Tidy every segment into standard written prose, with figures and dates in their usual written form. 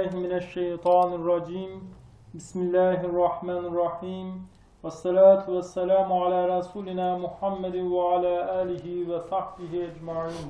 Euzubillahimineşşeytanirracim. Bismillahirrahmanirrahim. Vessalatu vesselamu ala Resulina Muhammedin ve ala alihi ve sahbihi ecmaîn.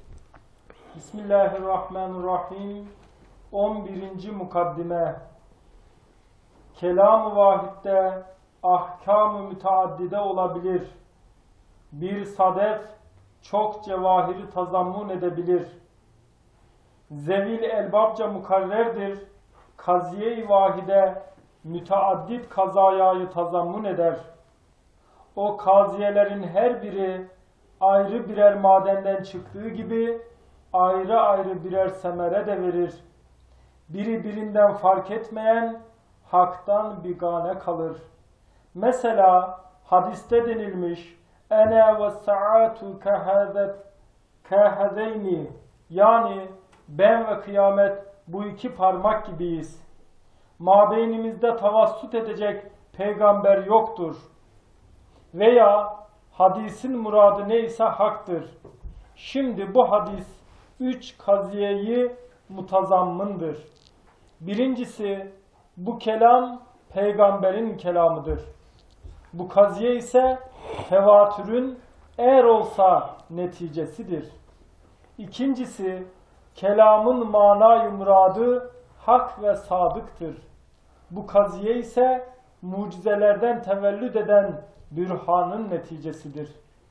Bismillahirrahmanirrahim. 11. mukaddime. Kelam-ı vahidde ahkam-ı müteaddide olabilir. Bir sadef çok cevahiri tazammun edebilir. Zevil elbabca mukarrerdir. Kaziye-i vahide müteaddit kazayayı tazammun eder. O kaziyelerin her biri ayrı birer madenden çıktığı gibi ayrı ayrı birer semere de verir. Biri birinden fark etmeyen haktan bigane kalır. Mesela hadiste denilmiş ene ve saatu kahazeyni, yani ben ve kıyamet bu iki parmak gibiyiz. Mabeynimizde tavassut edecek peygamber yoktur. Veya hadisin muradı neyse haktır. Şimdi bu hadis 3 kaziyeyi mutazammındır. Birincisi, bu kelam peygamberin kelamıdır. Bu kaziye ise tevatürün eğer olsa neticesidir. İkincisi, kelamın manayı muradı hak ve sadıktır. Bu kaziye ise mucizelerden tevellüd eden bürhanın neticesidir.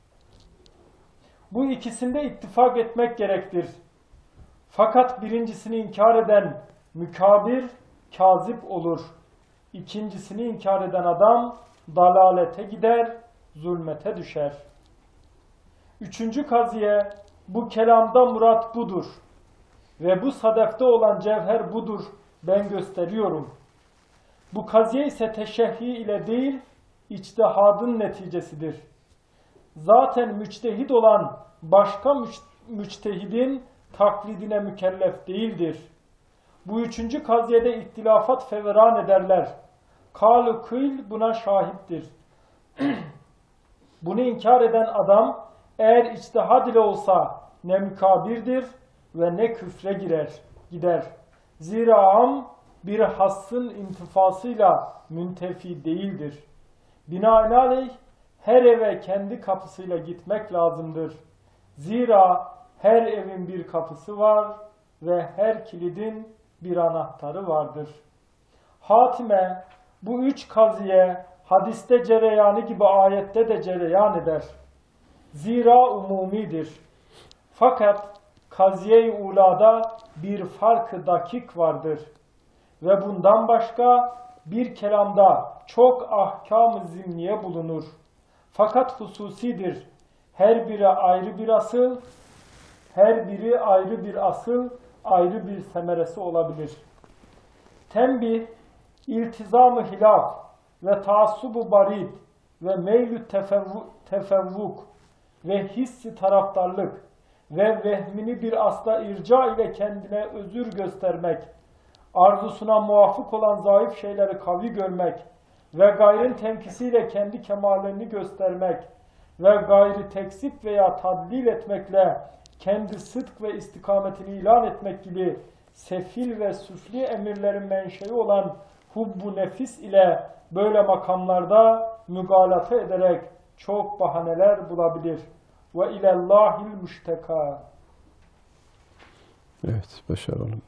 Bu ikisinde ittifak etmek gerektir. Fakat birincisini inkar eden mükabir, kazip olur. İkincisini inkar eden adam dalalete gider, zulmete düşer. Üçüncü kaziye, bu kelamda murat budur. Ve bu sadefte olan cevher budur, ben gösteriyorum. Bu kaziye ise teşehhi ile değil, içtihadın neticesidir. Zaten müçtehid olan başka müçtehidin taklidine mükellef değildir. Bu üçüncü kaziyede ihtilafat feveran ederler. Kâl-ı kıyl buna şahittir. Bunu inkar eden adam eğer içtihad ile olsa ne mükabirdir ve ne küfre gider. Zira am bir hassın intifasıyla müntefi değildir. Binaenaleyh her eve kendi kapısıyla gitmek lazımdır. Zira her evin bir kapısı var ve her kilidin bir anahtarı vardır. Hatime, bu 3 kaziye hadiste cereyanı gibi ayette de cereyan eder. Zira umumidir. Fakat kaziye-i ulada bir fark-ı dakik vardır. Ve bundan başka bir kelamda çok ahkam-ı zimniye bulunur. Fakat hususidir. Her biri ayrı bir asıl, ayrı bir semeresi olabilir. Tembih, iltizam-ı hilaf ve taassubu barid ve meylü tefevvuk ve hissi taraftarlık ve vehmini bir asla irca ile kendine özür göstermek, arzusuna muvafık olan zayıf şeyleri kavi görmek ve gayrın tenkisiyle kendi kemallerini göstermek ve gayri teksip veya tadlil etmekle kendi sıdk ve istikametini ilan etmek gibi sefil ve süfli emirlerin menşei olan hubbu nefis ile böyle makamlarda mügalata ederek çok bahaneler bulabilir. Ve ilellahil müşteka. Evet, başaralım.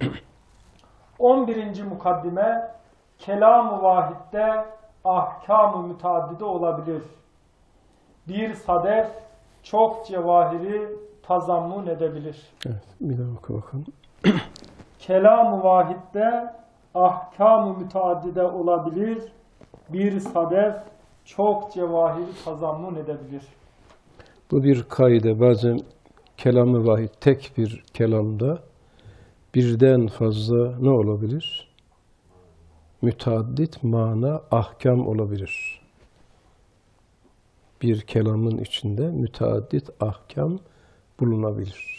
11. mukaddime, kelam-ı vahidde ahkam-ı müteaddide olabilir. Bir sadef çok cevahiri tazammun edebilir. Evet, bir daha oku bakalım. Kelam-ı vahidde ahkam-ı müteaddide olabilir. Bir sadef çok cevahiri tazammun edebilir. Bu bir kaide. Bazen kelam-ı vahid tek bir kelamda birden fazla ne olabilir? Müteaddit mana, ahkam olabilir. Bir kelamın içinde müteaddit ahkam bulunabilir.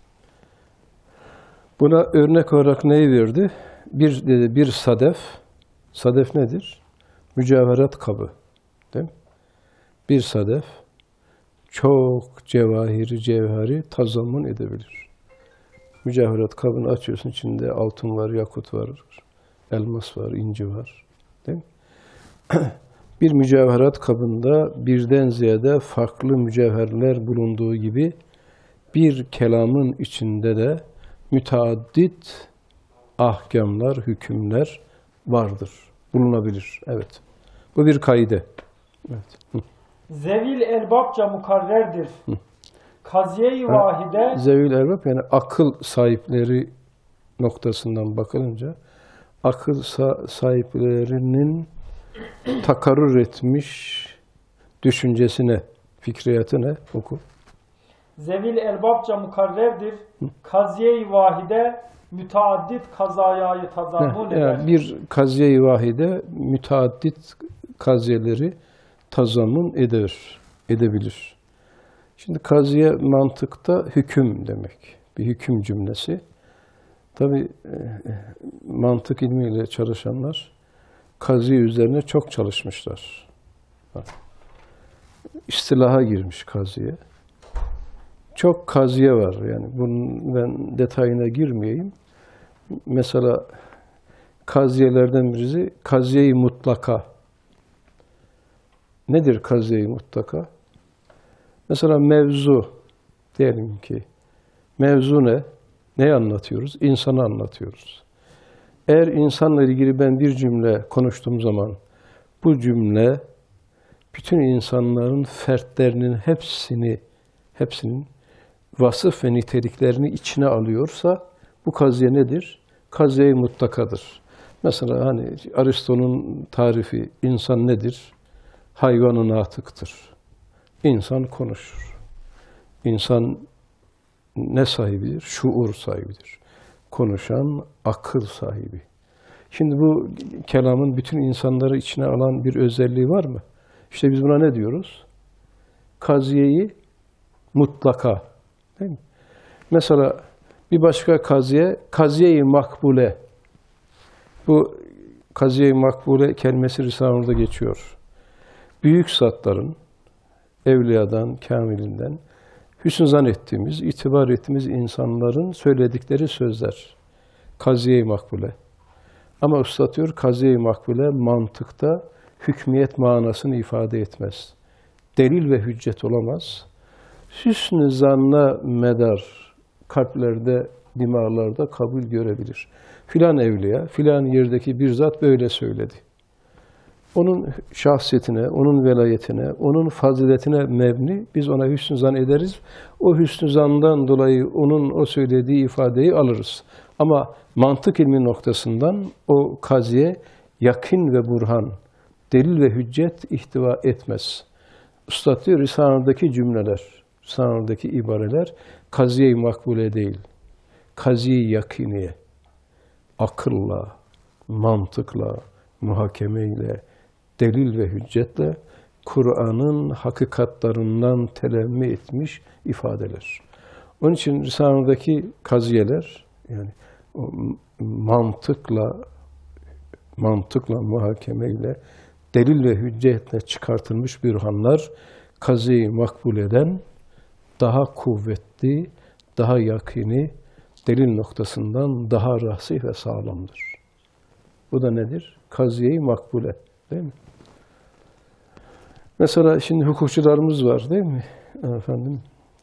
Buna örnek olarak neyi verdi? Bir sadef. Sadef nedir? Mücevherat kabı. Değil mi? Bir sadef çok cevahiri, cevheri tazammun edebilir. Mücevherat kabını açıyorsun, içinde altın var, yakut var, elmas var, inci var. Değil mi? Bir mücevherat kabında birden ziyade farklı mücevherler bulunduğu gibi bir kelamın içinde de müteaddit ahkamlar, hükümler vardır, bulunabilir. Evet. Bu bir kaide. Evet. Zevil elbapça mukarrerdir. Kaziye-i vahide Zevil erbab yani akıl sahipleri noktasından bakılınca akıl sahiplerinin takarrur etmiş düşüncesine, fikriyatine oku. Zevil elbapça mukarrerdir. Kaziye-i vahide müteaddit kazayayı tazammun eder. Yani bir kaziye-i vahide müteaddit kaziyeleri tazammun edebilir. Şimdi kaziye mantıkta hüküm demek. Bir hüküm cümlesi. Tabii mantık ilmiyle çalışanlar kaziye üzerine çok çalışmışlar. İstilaha girmiş kaziye. Çok kaziye var. Yani bunun ben detayına girmeyeyim. Mesela kaziyelerden birisi kaziye-i mutlaka. Nedir kaziye-i mutlaka? Mesela mevzu diyelim ki mevzu ne? Neyi anlatıyoruz? İnsanı anlatıyoruz. Eğer insanla ilgili ben bir cümle konuştuğum zaman bu cümle bütün insanların fertlerinin hepsinin vasıf ve niteliklerini içine alıyorsa bu kaziye nedir? Kaziye-i mutlakadır. Mesela hani Aristo'nun tarifi insan nedir? Hayvan-ı natıktır. İnsan konuşur. İnsan ne sahibidir? Şuur sahibidir. Konuşan akıl sahibi. Şimdi bu kelamın bütün insanları içine alan bir özelliği var mı? İşte biz buna ne diyoruz? Kaziyeyi mutlaka. Değil mi? Mesela bir başka kaziye, kaziye-i makbule. Bu kaziye-i makbule kelimesi Risale-i Nur'da geçiyor. Büyük zatların, evliyadan, kamilinden, hüsn zannettiğimiz, itibar ettiğimiz insanların söyledikleri sözler. Kaziye-i makbule. Ama usta diyor, kaziye-i makbule mantıkta hükmiyet manasını ifade etmez. Delil ve hüccet olamaz. Hüsn-ü zanna medar kalplerde, dimağlarda kabul görebilir. Filan evliya, filan yerdeki bir zat böyle söyledi. Onun şahsiyetine, onun velayetine, onun faziletine mebni biz ona hüsn-ü zan ederiz. O hüsn-ü zandan dolayı onun o söylediği ifadeyi alırız. Ama mantık ilmi noktasından o kaziye yakin ve burhan, delil ve hüccet ihtiva etmez. Üstad diyor, Risale'deki cümleler, Risale'deki ibareler kaziye-i makbule değil, kaziye-i yakiniye, akılla, mantıkla, muhakemeyle, delil ve hüccetle Kur'an'ın hakikatlarından telemmi etmiş ifadeler. Onun için Risale'deki kaziyeler yani mantıkla, muhakemeyle, delil ve hüccetle çıkartılmış bürhanlar kaziye-i makbuleden daha kuvvetli, daha yakini, delil noktasından daha rasih ve sağlamdır. Bu da nedir? Kaziye-i makbule. Değil mi? Mesela şimdi hukukçularımız var değil mi? Efendim.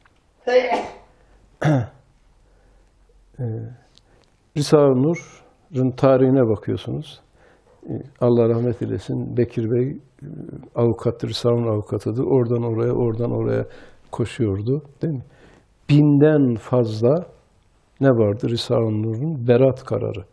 Risale-i Nur'un tarihine bakıyorsunuz. Allah rahmet eylesin. Bekir Bey avukattır, Risale-i Nur avukatıdır. Oradan oraya koşuyordu. Değil mi? 1000'den fazla ne vardı Risale-i Nur'un? Berat kararı.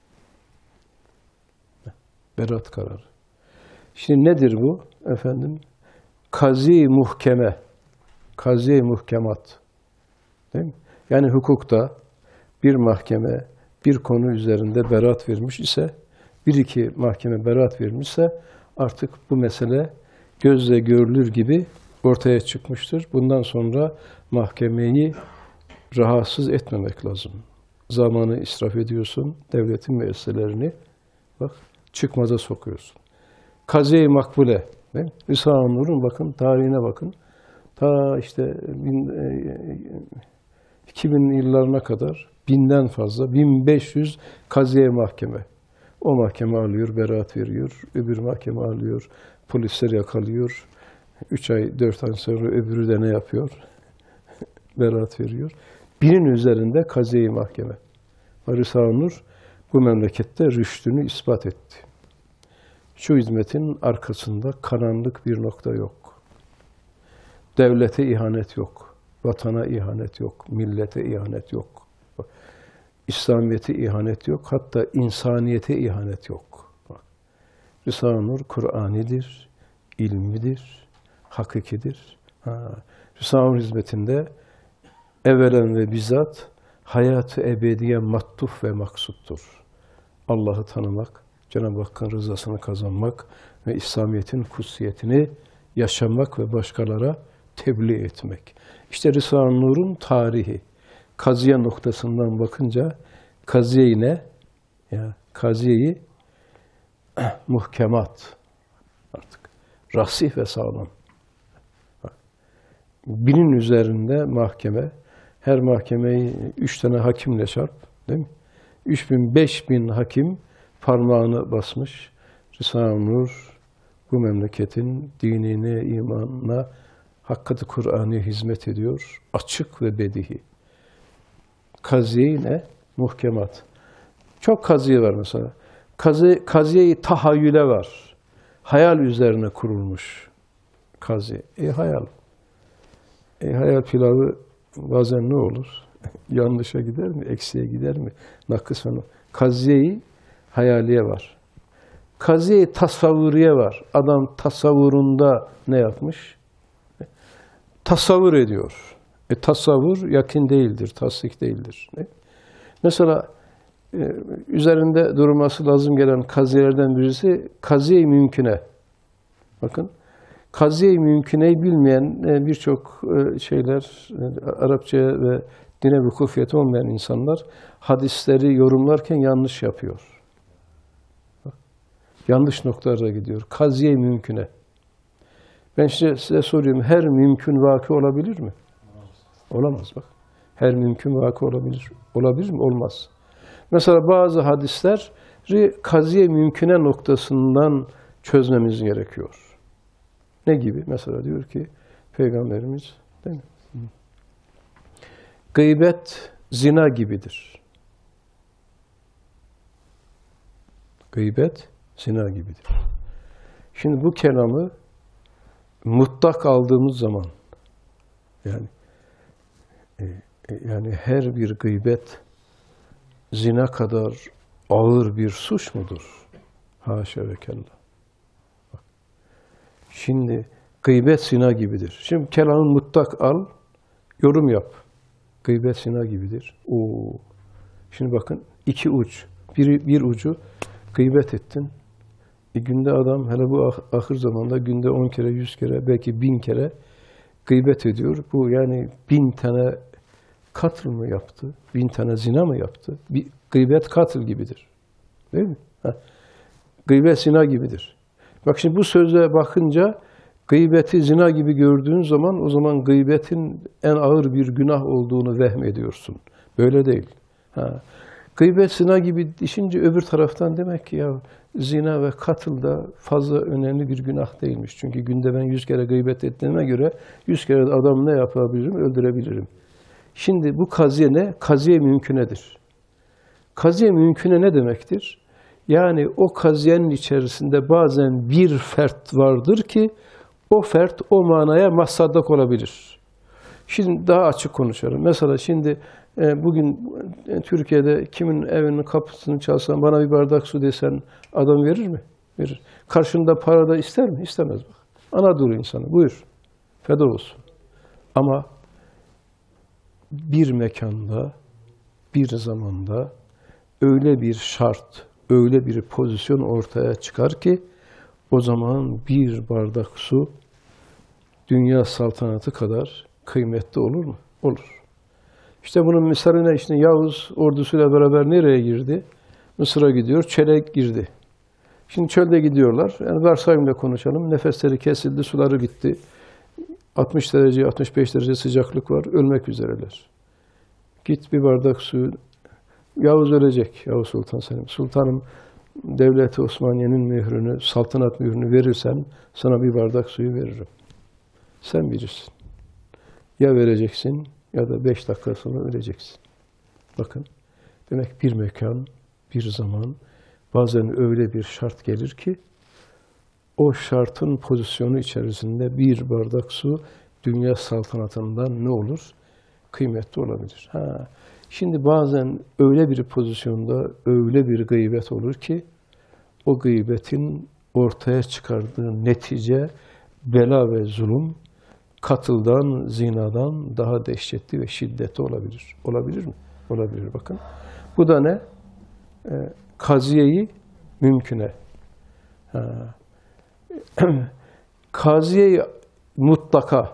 Berat kararı. Şimdi nedir bu? Efendim, kazi-i muhkeme, kazi-i muhkemat. Değil mi? Yani hukukta bir mahkeme bir konu üzerinde berat vermiş ise, bir iki mahkeme berat vermişse artık bu mesele gözle görülür gibi ortaya çıkmıştır. Bundan sonra mahkemeyi rahatsız etmemek lazım. Zamanı israf ediyorsun, devletin müesseselerini bak çıkmaza sokuyorsun. Kaziye-i makbule. Risale-i Nur'un bakın, tarihine bakın. Ta işte 2000 yıllarına kadar 1000'den fazla, 1500 kaziye mahkeme. O mahkeme alıyor, beraat veriyor. Öbür mahkeme alıyor, polisler yakalıyor. 3 ay, 4 ay sonra öbürü de ne yapıyor? Beraat veriyor. 1000'in üzerinde kaziye mahkeme. Risale-i Nur bu memlekette rüştünü ispat etti. Şu hizmetin arkasında karanlık bir nokta yok. Devlete ihanet yok. Vatana ihanet yok. Millete ihanet yok. İslamiyete ihanet yok. Hatta insaniyete ihanet yok. Risale-i Nur Kur'anidir, ilmidir, hakikidir. Risale-i Nur hizmetinde evvelen ve bizzat hayat-ı ebediye mattuf ve maksuttur. Allah'ı tanımak, Cenab-ı Hakk'ın rızasını kazanmak ve İslamiyet'in kutsiyetini yaşamak ve başkalara tebliğ etmek. İşte Risale-i Nur'un tarihi. Kaziye noktasından bakınca kaziye ne? Ya kaziyeyi muhkemat artık rasih ve sağlam. 1000'in üzerinde mahkeme. Her mahkemeyi 3 tane hakimle çarp, değil mi? 3000, 5000 hakim parmağını basmış. Risale-i Nur bu memleketin dinine, imanına, hakkati Kur'an'a hizmet ediyor. Açık ve bedihi. Kaziye ne? Muhkemat. Çok kaziye var mesela. Kaziye-i tahayyüle var. Hayal üzerine kurulmuş kaziye. Hayal. Hayal pilavı bazen ne olur? Yanlışa gider mi? Eksiye gider mi? Nakıs falan. Kaziye-i hayaliye var. Kaziye-i tasavvuriye var. Adam tasavvurunda ne yapmış? Tasavvur ediyor. Tasavvur yakin değildir, tasdik değildir. Mesela üzerinde durulması lazım gelen kaziyelerden birisi kaziye-i mümküne. Bakın, kaziye-i mümküneyi bilmeyen birçok şeyler, Arapça ve dine vukufiyeti olmayan insanlar hadisleri yorumlarken yanlış yapıyor. Yanlış noktalara gidiyor. Kaziye-i mümküne. Ben size soruyorum, her mümkün vakı olabilir mi? Olamaz bak. Her mümkün vakı olabilir. Olabilir mi? Olmaz. Mesela bazı hadisleri kaziye mümküne noktasından çözmemiz gerekiyor. Ne gibi? Mesela diyor ki Peygamberimiz, değil mi? Gıybet zina gibidir. Gıybet zina gibidir. Şimdi bu kelamı mutlak aldığımız zaman yani her bir gıybet zina kadar ağır bir suç mudur? Haşa ve kella. Şimdi gıybet zina gibidir. Şimdi kelamı mutlak al, yorum yap. Gıybet zina gibidir. Şimdi bakın iki uç. Bir ucu gıybet ettin. Günde adam, hele bu ahir zamanda günde 10 kere, 100 kere, belki 1000 kere gıybet ediyor. Bu yani 1000 tane katıl mı yaptı? 1000 tane zina mı yaptı? Bir gıybet katıl gibidir. Değil mi? Gıybet zina gibidir. Bak şimdi bu söze bakınca gıybeti zina gibi gördüğün zaman o zaman gıybetin en ağır bir günah olduğunu vehmediyorsun. Böyle değil. Gıybet zina gibi düşünce öbür taraftan demek ki ya zina ve katıl da fazla önemli bir günah değilmiş. Çünkü günde ben 100 kere gıybet ettiğime göre 100 kere de adam ne yapabilirim? Öldürebilirim. Şimdi bu kaziye ne? Kaziye mümkünedir. Kaziye mümküne ne demektir? Yani o kaziyenin içerisinde bazen bir fert vardır ki o fert o manaya mahsaddak olabilir. Şimdi daha açık konuşalım. Mesela şimdi bugün Türkiye'de kimin evinin kapısını çalsan, bana bir bardak su desen adam verir mi? Verir. Karşında para da ister mi? İstemez bak. Anadolu insanı. Buyur. Feda olsun. Ama bir mekanda, bir zamanda öyle bir şart, öyle bir pozisyon ortaya çıkar ki o zaman bir bardak su dünya saltanatı kadar kıymetli olur mu? Olur. İşte bunun misaline işte Yavuz ordusuyla beraber nereye girdi? Mısır'a gidiyor, çöle girdi. Şimdi çölde gidiyorlar. Yani varsayımla konuşalım. Nefesleri kesildi, suları gitti. 60 derece, 65 derece sıcaklık var. Ölmek üzereler. Git bir bardak su Yavuz ölecek, Yavuz Sultan Selim. Sultanım, Devlet-i Osmaniye'nin mührünü, saltanat mührünü verirsen sana bir bardak suyu veririm. Sen bilirsin. Ya vereceksin ya da 5 dakika sonra öleceksin. Bakın, demek bir mekan, bir zaman, bazen öyle bir şart gelir ki o şartın pozisyonu içerisinde bir bardak su dünya saltanatından ne olur? Kıymetli olabilir. Şimdi bazen öyle bir pozisyonda öyle bir gıybet olur ki o gıybetin ortaya çıkardığı netice bela ve zulüm katıldan, zinadan daha dehşetli ve şiddetli olabilir. Olabilir mi? Olabilir bakın. Bu da ne? Kaziyeyi mümküne. Kaziyeyi mutlaka,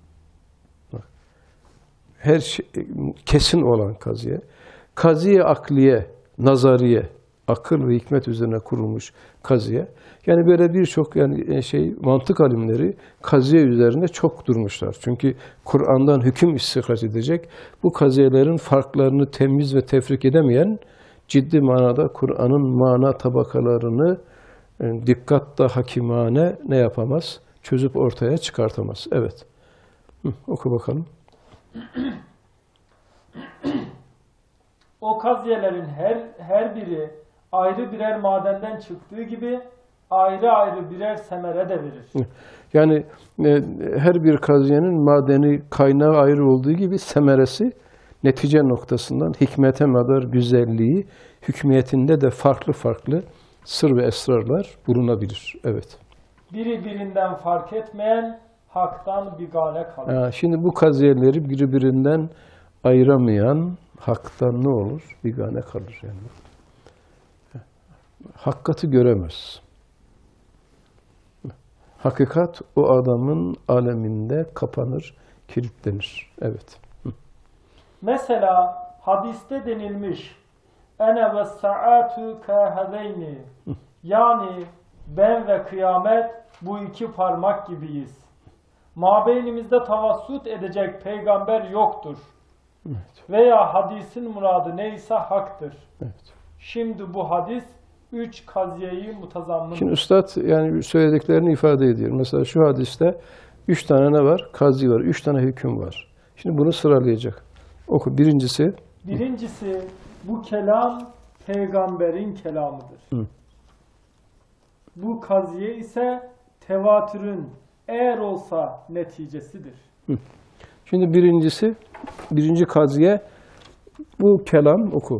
her şey, kesin olan kaziye, kaziye akliye, nazariye, akıl ve hikmet üzerine kurulmuş kaziye. Yani böyle birçok mantık alimleri kaziye üzerine çok durmuşlar. Çünkü Kur'an'dan hüküm istihraç edecek, bu kaziyelerin farklarını temiz ve tefrik edemeyen, ciddi manada Kur'an'ın mana tabakalarını dikkatle hakimane ne yapamaz? Çözüp ortaya çıkartamaz. Evet. Oku bakalım. O kaziyelerin her biri ayrı birer madenden çıktığı gibi ayrı ayrı birer semere de verir. Yani her bir kaziyenin madeni, kaynağı ayrı olduğu gibi semeresi netice noktasından hikmete madar güzelliği, hükmiyetinde de farklı farklı sır ve esrarlar bulunabilir. Evet. Biri birinden fark etmeyen haktan bigane kalır. Şimdi bu kaziyeleri birbirinden ayıramayan haktan ne olur? Bigane kalır yani. Hakikati göremez. Hakikat o adamın aleminde kapanır, kilitlenir. Evet. Mesela hadiste denilmiş ene ve saatu kaheveyni, yani ben ve kıyamet bu iki parmak gibiyiz. Mabeynimizde tavassut edecek peygamber yoktur. Evet. Veya hadisin muradı neyse haktır. Evet. Şimdi bu hadis 3 kaziyeyi mutazammin. Şimdi üstad yani söylediklerini ifade ediyor. Mesela şu hadiste 3 tane ne var? Kazi var. 3 tane hüküm var. Şimdi bunu sıralayacak. Oku. Birincisi bu kelam peygamberin kelamıdır. Bu kaziye ise tevatürün eğer olsa neticesidir. Şimdi birinci kaziye bu kelam oku.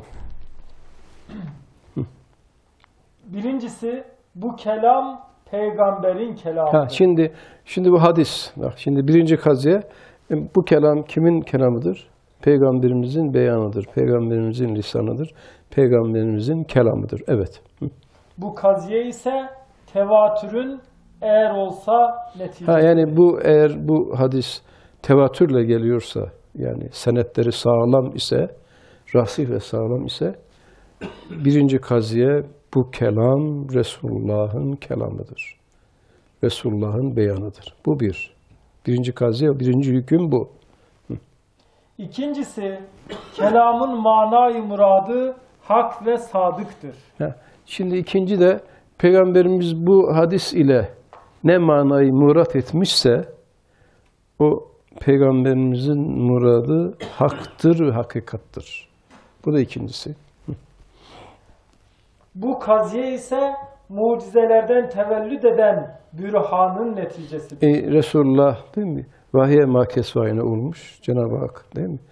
Birincisi bu kelam peygamberin kelamıdır. Şimdi bu hadis. Bak şimdi birinci kaziye bu kelam kimin kelamıdır? Peygamberimizin beyanıdır. Peygamberimizin lisanıdır. Peygamberimizin kelamıdır. Evet. Bu kaziye ise tevatürün eğer olsa neticesi. Yani eğer bu hadis tevatürle geliyorsa, yani senetleri sağlam ise, rasih ve sağlam ise, birinci kaziye bu kelam Resulullah'ın kelamıdır. Resulullah'ın beyanıdır. Bu bir. Birinci kaziye, birinci hüküm bu. İkincisi, kelamın manayı muradı hak ve sadıktır. Şimdi ikinci de Peygamberimiz bu hadis ile ne manayı murat etmişse o Peygamberimizin muradı haktır ve hakikattır. Bu da ikincisi. Bu kaziye ise mucizelerden tevellüt eden bürhanın neticesidir. Resulullah değil mi? Vahiye makesvayine olmuş Cenab-ı Hak değil mi?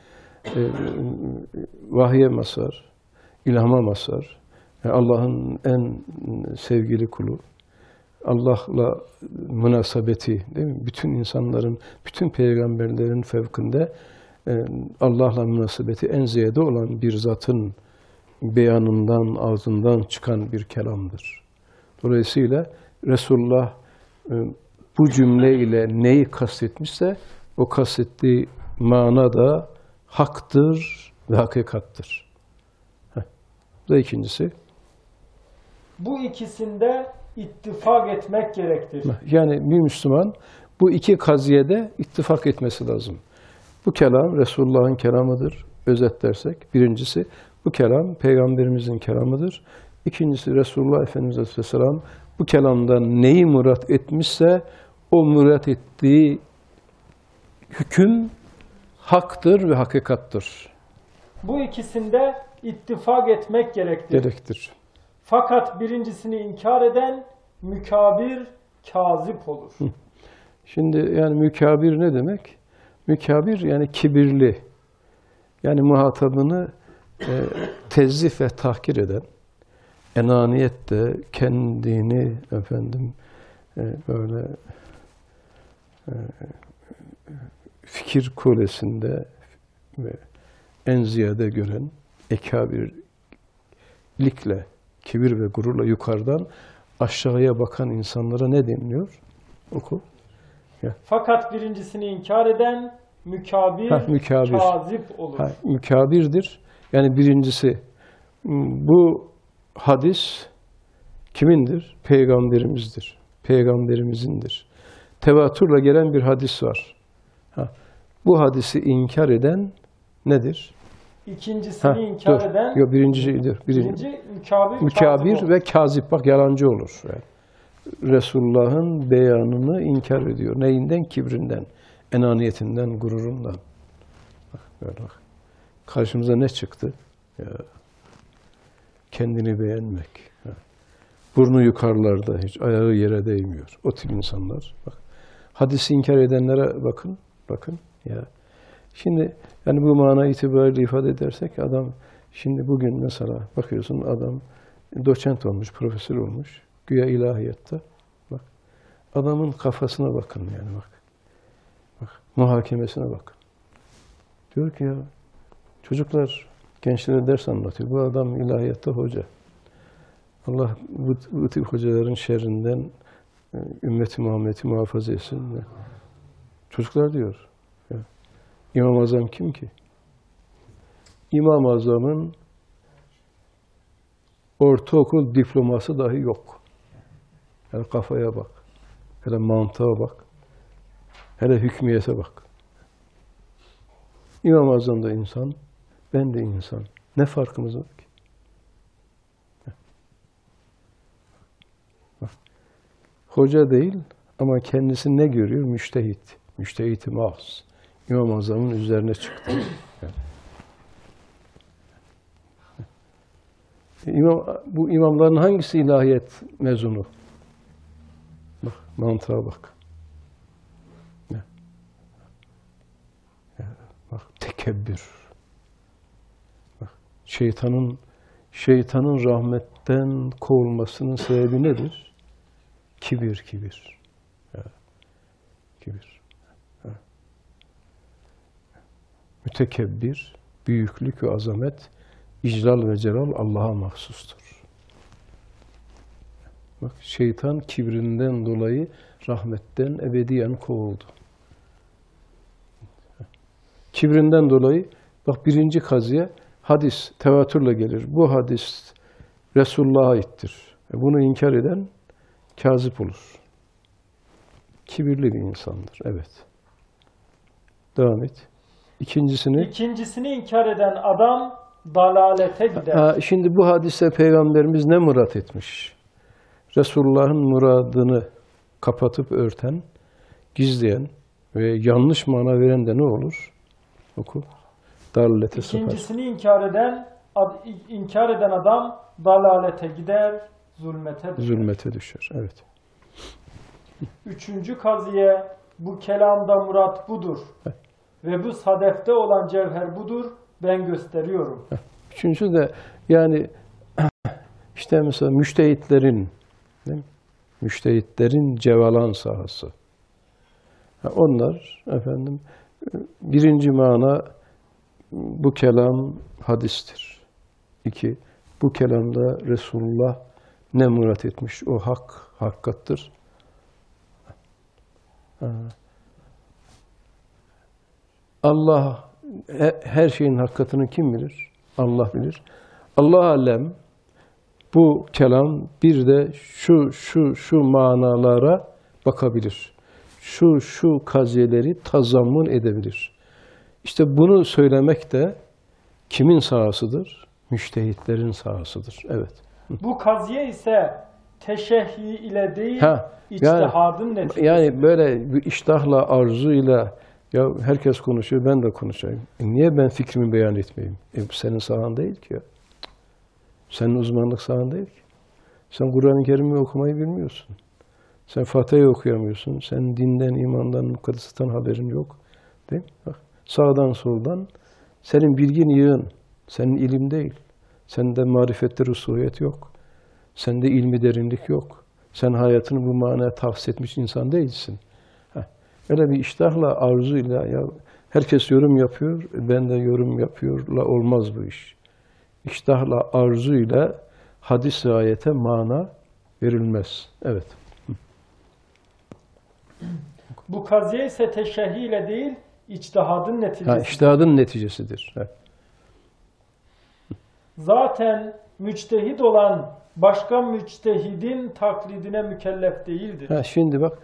Vahiye masar, ilhama masar. Allah'ın en sevgili kulu. Allah'la münasebeti değil mi? Bütün insanların, bütün peygamberlerin fevkinde Allah'la münasebeti en ziyade olan bir zatın beyanından, ağzından çıkan bir kelamdır. Dolayısıyla Resulullah bu cümle ile neyi kastetmişse o kastettiği mana da haktır ve hakikattır. Bu da ikincisi. Bu ikisinde ittifak etmek gerektir. Yani bir Müslüman bu iki kaziyede ittifak etmesi lazım. Bu kelam Resulullah'ın kelamıdır. Özetlersek birincisi Bu kelam Peygamberimizin kelamıdır. İkincisi Resulullah Efendimiz Aleyhisselam bu kelamdan neyi murat etmişse o murat ettiği hüküm haktır ve hakikattır. Bu ikisinde ittifak etmek gerektir. Fakat birincisini inkar eden mükabir, kazip olur. Şimdi yani mükabir ne demek? Mükabir yani kibirli. Yani muhatabını tezif ve tahkir eden, enaniyette kendini böyle fikir kulesinde ve en ziyade gören ekabirlikle, kibir ve gururla yukarıdan aşağıya bakan insanlara ne deniliyor? Oku. Ya. Fakat birincisini inkar eden mükabir, kazip olur. Mükabirdir. Yani birincisi bu hadis kimindir? Peygamberimizdir. Peygamberimizindir. Tevatürle gelen bir hadis var. Bu hadisi inkar eden nedir? İkincisini inkar eden birinci mükabir ve kazip. Bak yalancı olur. Yani. Resulullah'ın beyanını inkar ediyor. Neyinden? Kibrinden, enaniyetinden, gururundan. Bak, böyle bak. Karşımıza ne çıktı? Ya, kendini beğenmek. Ya. Burnu yukarılarda, hiç ayağı yere değmiyor. O tip insanlar. Bak. Hadisi inkar edenlere bakın. Bakın. Ya. Şimdi yani bu mana itibariyle ifade edersek adam şimdi bugün mesela bakıyorsun adam doçent olmuş, profesör olmuş. Güya ilahiyatta. Bak. Adamın kafasına bakın yani bak. Bak. Muhakemesine bakın. Diyor ki ya çocuklar gençlere ders anlatıyor. Bu adam ilahiyatta hoca. Allah bu tip hocaların şerrinden ümmeti Muhammed'i muhafaza etsin. Çocuklar diyor. Ya, İmam-ı Azam kim ki? İmam-ı Azam'ın ortaokul diploması dahi yok. Hele kafaya bak. Hele mantığa bak. Hele hükmiyete bak. İmam-ı Azam da insan, ben de insan. Ne farkımız var ki? Bak. Hoca değil ama kendisi ne görüyor? Müştehit. Müştehit-i mahz. İmam-ı Azam'ın üzerine çıktı. Bu imamların hangisi ilahiyet mezunu? Bak, mantığa bak. Bak, tekebbür. Bak, şeytanın rahmetten kovulmasının sebebi nedir? Kibir. Kibir. Mütekebbir, büyüklük ve azamet, iclal ve celal Allah'a mahsustur. Bak, şeytan kibrinden dolayı rahmetten ebediyen kovuldu. Kibrinden dolayı, bak birinci kazıya hadis, tevatürle gelir. Bu hadis Resulullah'a aittir. Bunu inkar eden kazip olur. Kibirli bir insandır, evet. Devam et. İkincisini inkar eden adam dalalete gider. Şimdi bu hadise Peygamberimiz ne murat etmiş? Resulullah'ın muradını kapatıp örten, gizleyen ve yanlış mana veren de ne olur? Oku. Dalalete sapar. İkincisini inkar eden adam dalalete gider, zulmete düşer. Evet. Üçüncü kaziye bu kelamda murat budur. Ve bu sadefte olan cevher budur. Ben gösteriyorum. Üçüncü de yani işte mesela müştehitlerin cevalan sahası. Onlar efendim birinci mana bu kelam hadistir. İki, bu kelamda Resulullah ne murat etmiş? O hakikattır. Allah her şeyin hakikatini kim bilir? Allah bilir. Allah alem bu kelam bir de şu manalara bakabilir. Şu kaziyeleri tazammun edebilir. İşte bunu söylemek de kimin sahasıdır? müştehitlerin sahasıdır. Evet. Bu kaziye ise teşehhi ile değil, Ha, içtihadın neticesi. yani böyle bir iştahla, arzuyla, ya herkes konuşuyor, ben de konuşayım. Niye ben fikrimi beyan etmeyeyim? Bu senin sahan değil ki ya. Senin uzmanlık sahan değil ki. Sen Kur'an-ı Kerim'i okumayı bilmiyorsun. Sen Fatiha'yı okuyamıyorsun. Sen dinden, imandan, mukaddesatan haberin yok. Değil mi? Bak, sağdan soldan senin bilgin yığın. Senin ilim değil. Sende marifette rusuhiyet yok. Sende ilmi derinlik yok. Sen hayatını bu manaya tahsis etmiş insan değilsin. Öyle bir iştahla, arzuyla, ya herkes yorum yapıyor, ben de yorum yapıyorla olmaz bu iş. İştahla, arzuyla hadis ve ayete mana verilmez. Evet. Bu kaziye ise teşehhi ile değil, içtihadın neticesi. İçtihadın neticesidir. Evet. Zaten müçtehid olan başka müçtehidin taklidine mükellef değildir. Şimdi bak,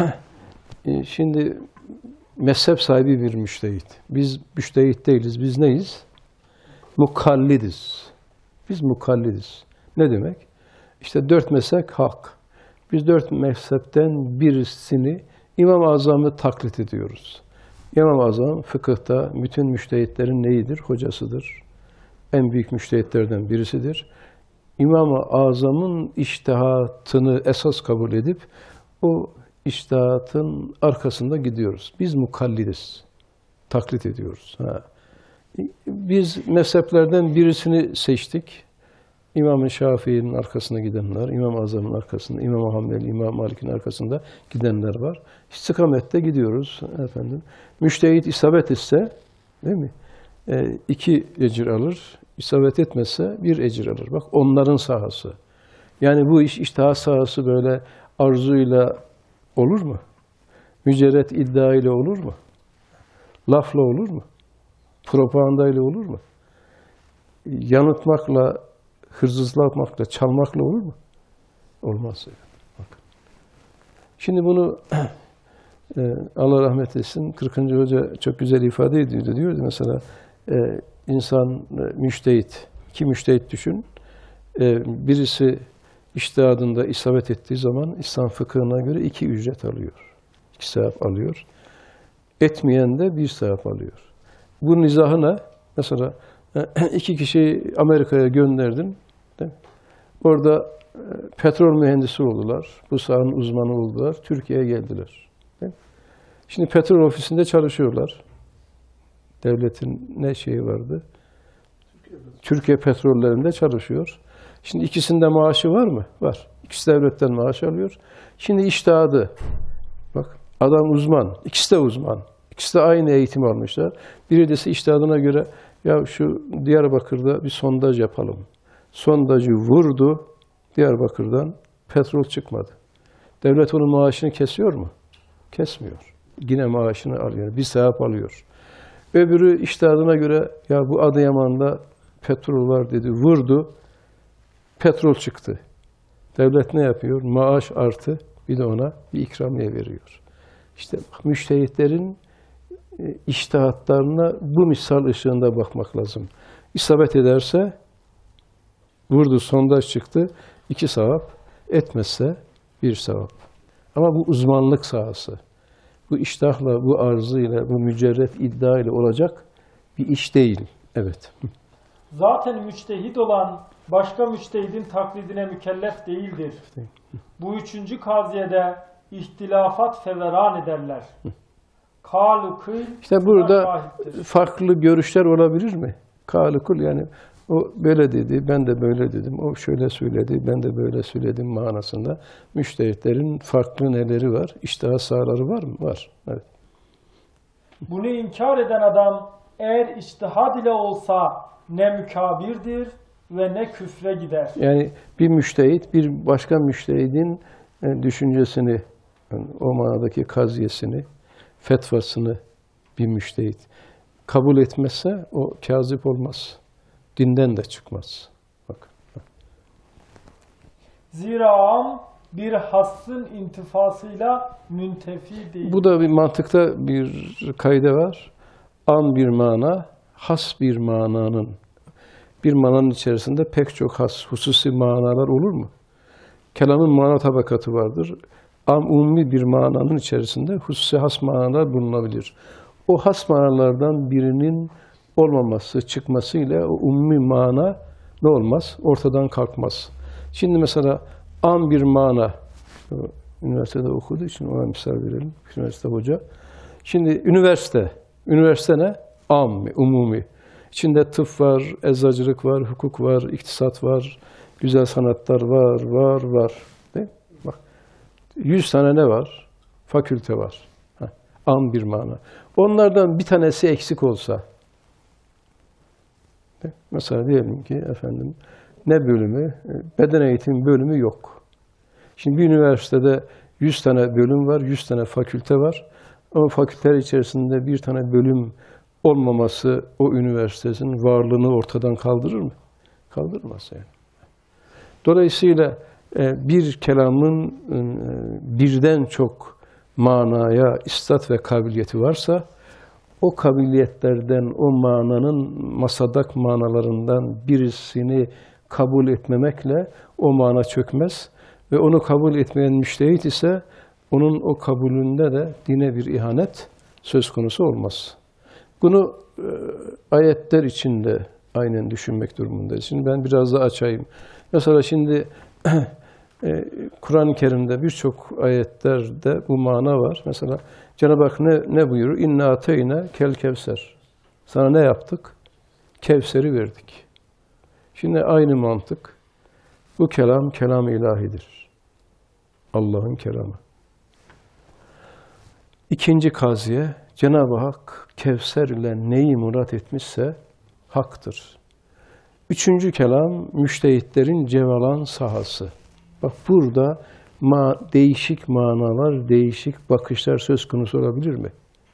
şimdi mezhep sahibi bir müçtehit. Biz müçtehit değiliz. Biz neyiz? Mukallidiz. Biz mukallidiz. Ne demek? İşte 4 mezhep hak. Biz 4 mezhepten birisini İmam-ı Azam'ı taklit ediyoruz. İmam-ı Azam fıkıhta bütün müçtehitlerin neyidir? Hocasıdır. En büyük müçtehitlerden birisidir. İmam-ı Azam'ın içtihatını esas kabul edip o içtihatın arkasında gidiyoruz. Biz mukallidiz. Taklit ediyoruz. Biz mezheplerden birisini seçtik. İmam-ı Şafii'nin arkasına gidenler, İmam-ı Azam'ın arkasında, İmam-ı Hanbeli, İmam Malik'in arkasında gidenler var. İstikamette gidiyoruz efendim. Müçtehit isabet etse, değil mi? 2 ecir alır. İsabet etmezse 1 ecir alır. Bak onların sahası. Yani bu iş içtihat sahası böyle arzuyla olur mu? Mücerret iddia ile olur mu? Lafla olur mu? Propaganda ile olur mu? Yanıltmakla, hırsızlamakla, çalmakla olur mu? Olmaz. Bak. Şimdi bunu Allah rahmet etsin 40. Hoca çok güzel ifade ediyordu. Diyordu mesela insan müçtehit, 2 müçtehit düşün. Birisi içtihadında isabet ettiği zaman İslam fıkhına göre 2 ücret alıyor. 2 sevap alıyor. Etmeyen de 1 sevap alıyor. Bunun izahı ne? Mesela 2 kişiyi Amerika'ya gönderdin. Değil mi? Orada petrol mühendisi oldular. Bu sahanın uzmanı oldular. Türkiye'ye geldiler. Değil mi? Şimdi petrol ofisinde çalışıyorlar. Devletin ne şeyi vardı? Türkiye petrollerinde çalışıyor. Şimdi ikisinde maaşı var mı? Var. İkisi devletten maaş alıyor. Şimdi içtihadı. Bak adam uzman. İkisi de uzman. İkisi de aynı eğitim almışlar. Birisi içtihadına göre ya şu Diyarbakır'da bir sondaj yapalım. Sondajı vurdu. Diyarbakır'dan petrol çıkmadı. Devlet onun maaşını kesiyor mu? Kesmiyor. Yine maaşını alıyor. 1 sevap alıyor. Öbürü içtihadına göre ya bu Adıyaman'da petrol var dedi. Vurdu. Petrol çıktı. Devlet ne yapıyor? Maaş artı bir de ona bir ikramiye veriyor. İşte müçtehitlerin içtihatlarına bu misal ışığında bakmak lazım. İsabet ederse vurdu, sondaj çıktı, 2 sevap. Etmezse 1 sevap. Ama bu uzmanlık sahası. Bu iştahla, bu arzuyla, bu mücerret iddia ile olacak bir iş değil. Evet. Zaten müçtehid olan başka müçtehidin taklidine mükellef değildir. Bu 3. kaziyede ihtilafat feveran ederler. Kâlukul İşte burada farklı görüşler olabilir mi? Kâlukul yani o böyle dedi, ben de böyle dedim. O şöyle söyledi, ben de böyle söyledim manasında. Müçtehitlerin farklı neleri var? İçtihat sahaları var mı? Var. Evet. Bunu inkar eden adam eğer içtihad ile olsa ne mükabirdir ve ne küfre gider. Yani bir müçtehit bir başka müçtehidin düşüncesini, yani o manadaki kaziyesini, fetvasını bir müçtehit kabul etmezse o kazip olmaz. Dinden de çıkmaz. Bak. Zira am bir hassın intifasıyla müntefi değil. Bu da bir mantıkta bir kaide var. Am bir mana, has bir mananın. Bir mananın içerisinde pek çok has, hususi manalar olur mu? Kelamın mana tabakatı vardır. Umumi bir mananın içerisinde hususi has manalar bulunabilir. O has manalardan birinin olmaması, çıkmasıyla o umumi mana ne olmaz? Ortadan kalkmaz. Şimdi mesela bir mana, üniversitede okuduğu için ona misal verelim, üniversite hoca. Şimdi üniversite ne? Umumi. İçinde tıp var, eczacılık var, hukuk var, iktisat var, güzel sanatlar var. Değil mi? Bak, 100 tane ne var? Fakülte var. Bir mana. Onlardan bir tanesi eksik olsa, mesela diyelim ki efendim ne bölümü? Beden eğitimi bölümü yok. Şimdi bir üniversitede 100 tane bölüm var, 100 tane fakülte var. Ama fakülteler içerisinde bir tane bölüm olmaması o üniversitenin varlığını ortadan kaldırır mı? Kaldırmaz yani. Dolayısıyla bir kelamın birden çok manaya istat ve kabiliyeti varsa o kabiliyetlerden, o mananın masadak manalarından birisini kabul etmemekle o mana çökmez ve onu kabul etmeyen müştehit ise onun o kabulünde de dine bir ihanet söz konusu olmaz. Bunu ayetler içinde aynen düşünmek durumundayız. Şimdi ben biraz daha açayım. Mesela şimdi Kur'an-ı Kerim'de birçok ayetlerde bu mana var. Mesela Cenab-ı Hak ne buyurur? İnne ateyne kel kevser. Sana ne yaptık? Kevser'i verdik. Şimdi aynı mantık. Bu kelam-ı ilahidir. Allah'ın kelamı. İkinci kaziye, Cenab-ı Hak Kevser ile neyi murat etmişse haktır. Üçüncü kelam, müştehitlerin cevalan sahası. Bak burada değişik manalar, değişik bakışlar söz konusu olabilir mi?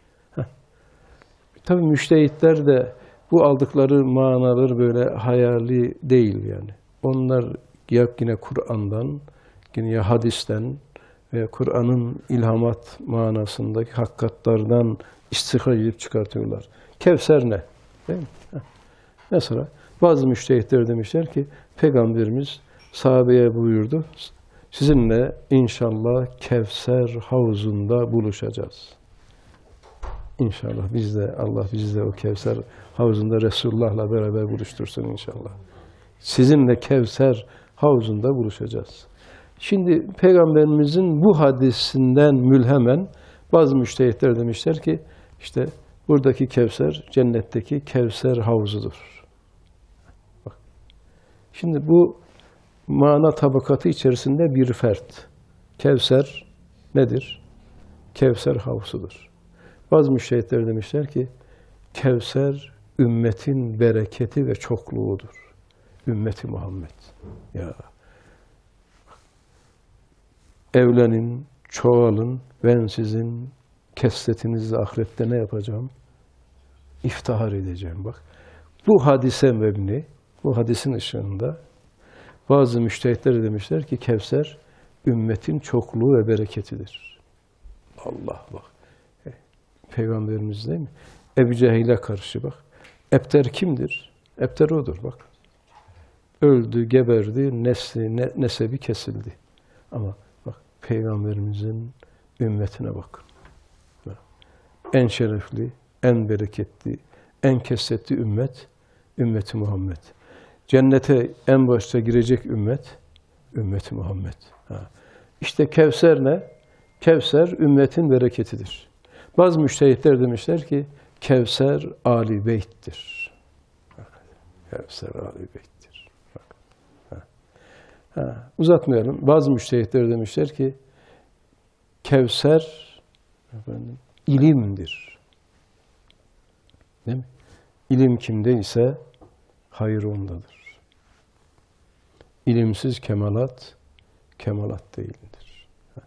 Tabii müştehitler de bu aldıkları manalar böyle hayali değil yani. Onlar ya yine Kur'an'dan, yine ya hadisten ve Kur'an'ın ilhamat manasındaki hakikatlardan istihraç edip çıkartıyorlar. Kevser ne? Değil mi? Mesela bazı müştehitler demişler ki Peygamberimiz sahabeye buyurdu. Sizinle inşallah Kevser havuzunda buluşacağız. İnşallah Allah bizi de o Kevser havuzunda Resulullah'la beraber buluştursun inşallah. Sizinle Kevser havuzunda buluşacağız. Şimdi Peygamberimizin bu hadisinden mülhemen bazı müştehitler demişler ki işte buradaki Kevser cennetteki Kevser havuzudur. Bak. Şimdi bu mana tabakatı içerisinde bir fert. Kevser nedir? Kevser havuzudur. Bazı müştehitler demişler ki Kevser ümmetin bereketi ve çokluğudur. Ümmeti Muhammed. Ya. Evlenin, çoğalın, ben sizin kesretinizle ahirette ne yapacağım? İftihar edeceğim. Bak, bu hadise mebni, bu hadisin ışığında bazı müştehitler demişler ki Kevser ümmetin çokluğu ve bereketidir. Allah bak. Peygamberimiz değil mi? Ebu Cehil'e karşı bak. Ebter kimdir? Ebter odur bak. Öldü, geberdi, nesebi kesildi. Ama bak Peygamberimizin ümmetine bak. En şerefli, en bereketli, en kesretli ümmet, ümmeti Muhammed. Cennete en başta girecek ümmet, ümmeti Muhammed. İşte Kevser ne? Kevser ümmetin bereketidir. Bazı müştehitler demişler ki Kevser Ali Beyt'tir. Kevser Ali Beyt'tir. Uzatmayalım. Bazı müştehitler demişler ki Kevser ilimdir. Değil mi? İlim kimde ise hayır ondadır. İlimsiz kemalat, kemalat değildir.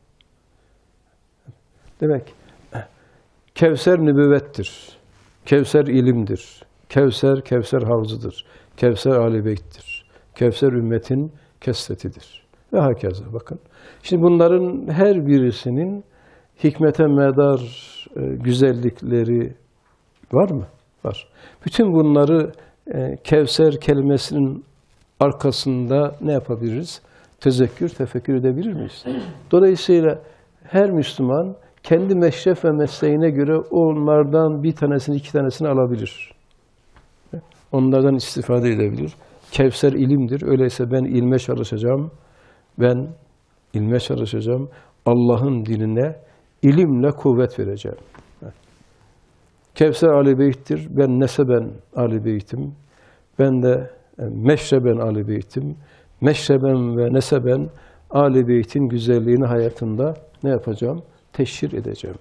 Demek Kevser nübüvvettir. Kevser ilimdir. Kevser havzudur. Kevser Ali Beyt'tir. Kevser ümmetin kesretidir. Ve hakeza bakın. Şimdi bunların her birisinin hikmete medar güzellikleri var mı? Var. Bütün bunları Kevser kelimesinin arkasında ne yapabiliriz? Tezekkür, tefekkür edebilir miyiz? Dolayısıyla her Müslüman kendi meşref ve mesleğine göre onlardan bir tanesini, iki tanesini alabilir. Onlardan istifade edebilir. Kevser ilimdir. Öyleyse ben ilme çalışacağım. Ben ilme çalışacağım. Allah'ın dinine ilimle kuvvet vereceğim. Kevser Ali Beyt'tir. Ben neseben Ali Beyt'im. Ben de meşreben Ali Beyt'im. Meşreben ve neseben Ali Beyt'in güzelliğini hayatımda ne yapacağım? Teşhir edeceğim.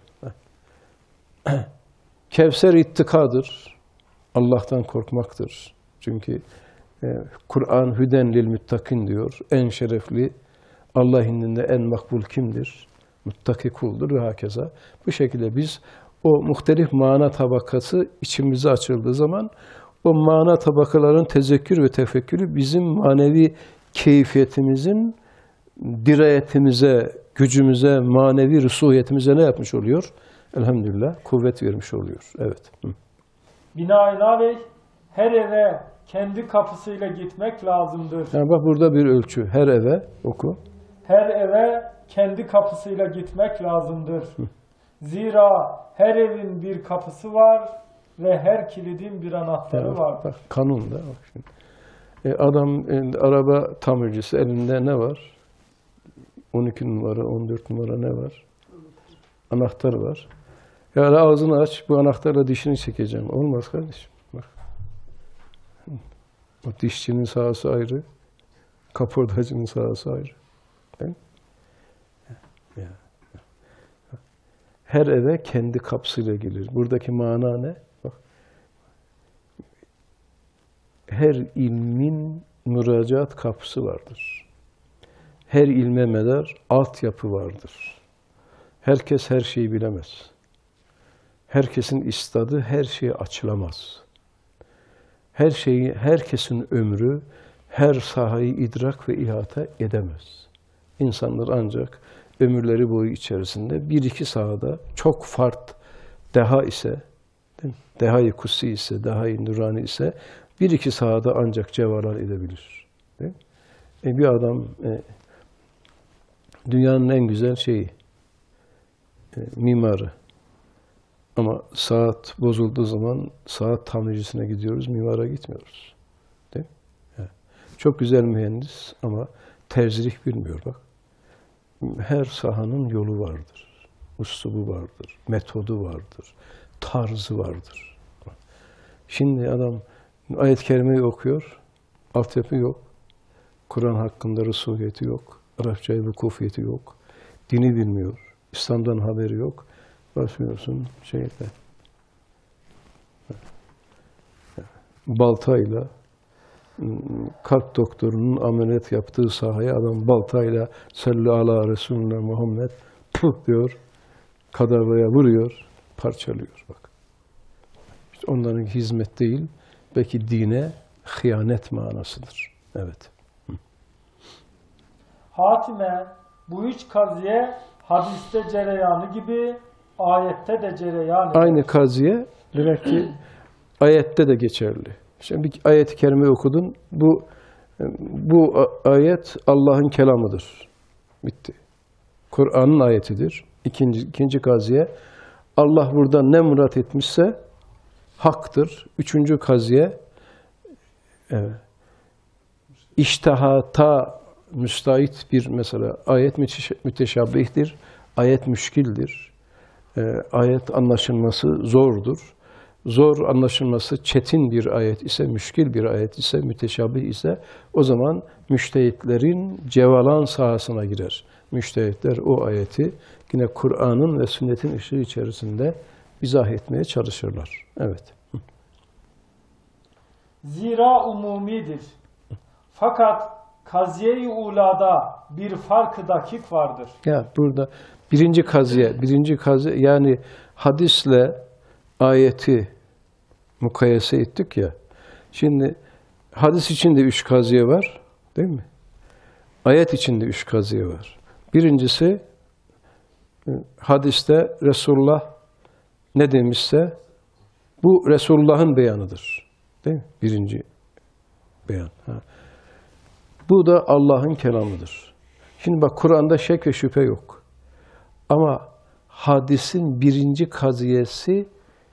Kevser ittikadır. Allah'tan korkmaktır. Çünkü Kur'an hüden lil muttakin diyor. En şerefli, Allah indinde en makbul kimdir? Muttaki kuldur ve hakeza. Bu şekilde biz o muhtelif mana tabakası içimize açıldığı zaman o mana tabakaların tezekkür ve tefekkürü bizim manevi keyfiyetimizin dirayetimize, gücümüze, manevi rüsuhiyetimize ne yapmış oluyor? Elhamdülillah kuvvet vermiş oluyor. Evet. Binaenaleyh her eve kendi kapısıyla gitmek lazımdır. Yani bak burada bir ölçü. Her eve oku. Her eve kendi kapısıyla gitmek lazımdır. Zira her evin bir kapısı var ve her kilidin bir anahtarı Evet, vardır. bak, kanun da bak şimdi. Adam araba tamircisi elinde ne var? 12 numara, 14 numara ne var? Anahtar var. Yani ağzını aç, bu anahtarla dişini çekeceğim. Olmaz kardeşim. Bak. O dişçinin sahası ayrı, kapordacının sahası ayrı. Değil mi? Her eve kendi kapısıyla gelir. Buradaki mana ne? Bak. Her ilmin müracaat kapısı vardır. Her ilme medar altyapı vardır. Herkes her şeyi bilemez. Herkesin istadı her şeye açılamaz. Her şeyi, herkesin ömrü her sahayı idrak ve ihata edemez. İnsanlar ancak ömürleri boyu içerisinde bir iki sahada çok fart deha ise, deha-i kutsi ise, deha-i nurani ise bir iki sahada ancak cevherler edebilir. Değil mi? Bir adam dünyanın en güzel şeyi, mimarı. Ama saat bozulduğu zaman saat tamircisine gidiyoruz, mimara gitmiyoruz. Değil mi? Yani çok güzel mühendis ama terzilik bilmiyor bak. Her sahanın yolu vardır. Üslubu vardır, metodu vardır, tarzı vardır. Şimdi adam ayet-i kerimeyi okuyor, altyapı yok. Kur'an hakkında rüsuhiyeti yok, Arapçayı vukufiyeti yok, dini bilmiyor, İslam'dan haberi yok. Başlıyorsun şeyle, baltayla, kalp doktorunun ameliyat yaptığı sahaya adam baltayla sallu ala Resulüne Muhammed puh diyor, kadavraya vuruyor, parçalıyor bak. İşte onların hizmet değil, belki dine hıyanet manasıdır. Evet. Hatime bu üç kaziye hadiste cereyanı gibi ayette de cereyan eder. Aynı kaziye demek ki ayette de geçerli. Şimdi bir ayet-i kerime okudun. Bu ayet Allah'ın kelamıdır. Bitti. Kur'an'ın ayetidir. İkinci kaziye Allah burada ne murat etmişse haktır. Üçüncü kaziye iştihata müstahit bir mesela ayet müteşabbihtir. Ayet müşkildir. Ayet anlaşılması zordur. Zor anlaşılması çetin bir ayet ise, müşkil bir ayet ise, müteşabih ise o zaman müştehitlerin cevalan sahasına girer. Müştehitler o ayeti yine Kur'an'ın ve sünnetin ışığı içerisinde izah etmeye çalışırlar. Evet. Zira umumidir. Fakat kaziye-i ulada bir farkı dakik vardır. Ya burada birinci kaziye yani hadisle ayeti mukayese ettik ya. Şimdi hadis içinde 3 kaziye var, değil mi? Ayet içinde 3 kaziye var. Birincisi hadiste Resulullah ne demişse bu Resulullah'ın beyanıdır. Değil mi? Birinci beyan. Bu da Allah'ın kelamıdır. Şimdi bak, Kur'an'da şek ve şüphe yok. Ama hadisin birinci kaziyesi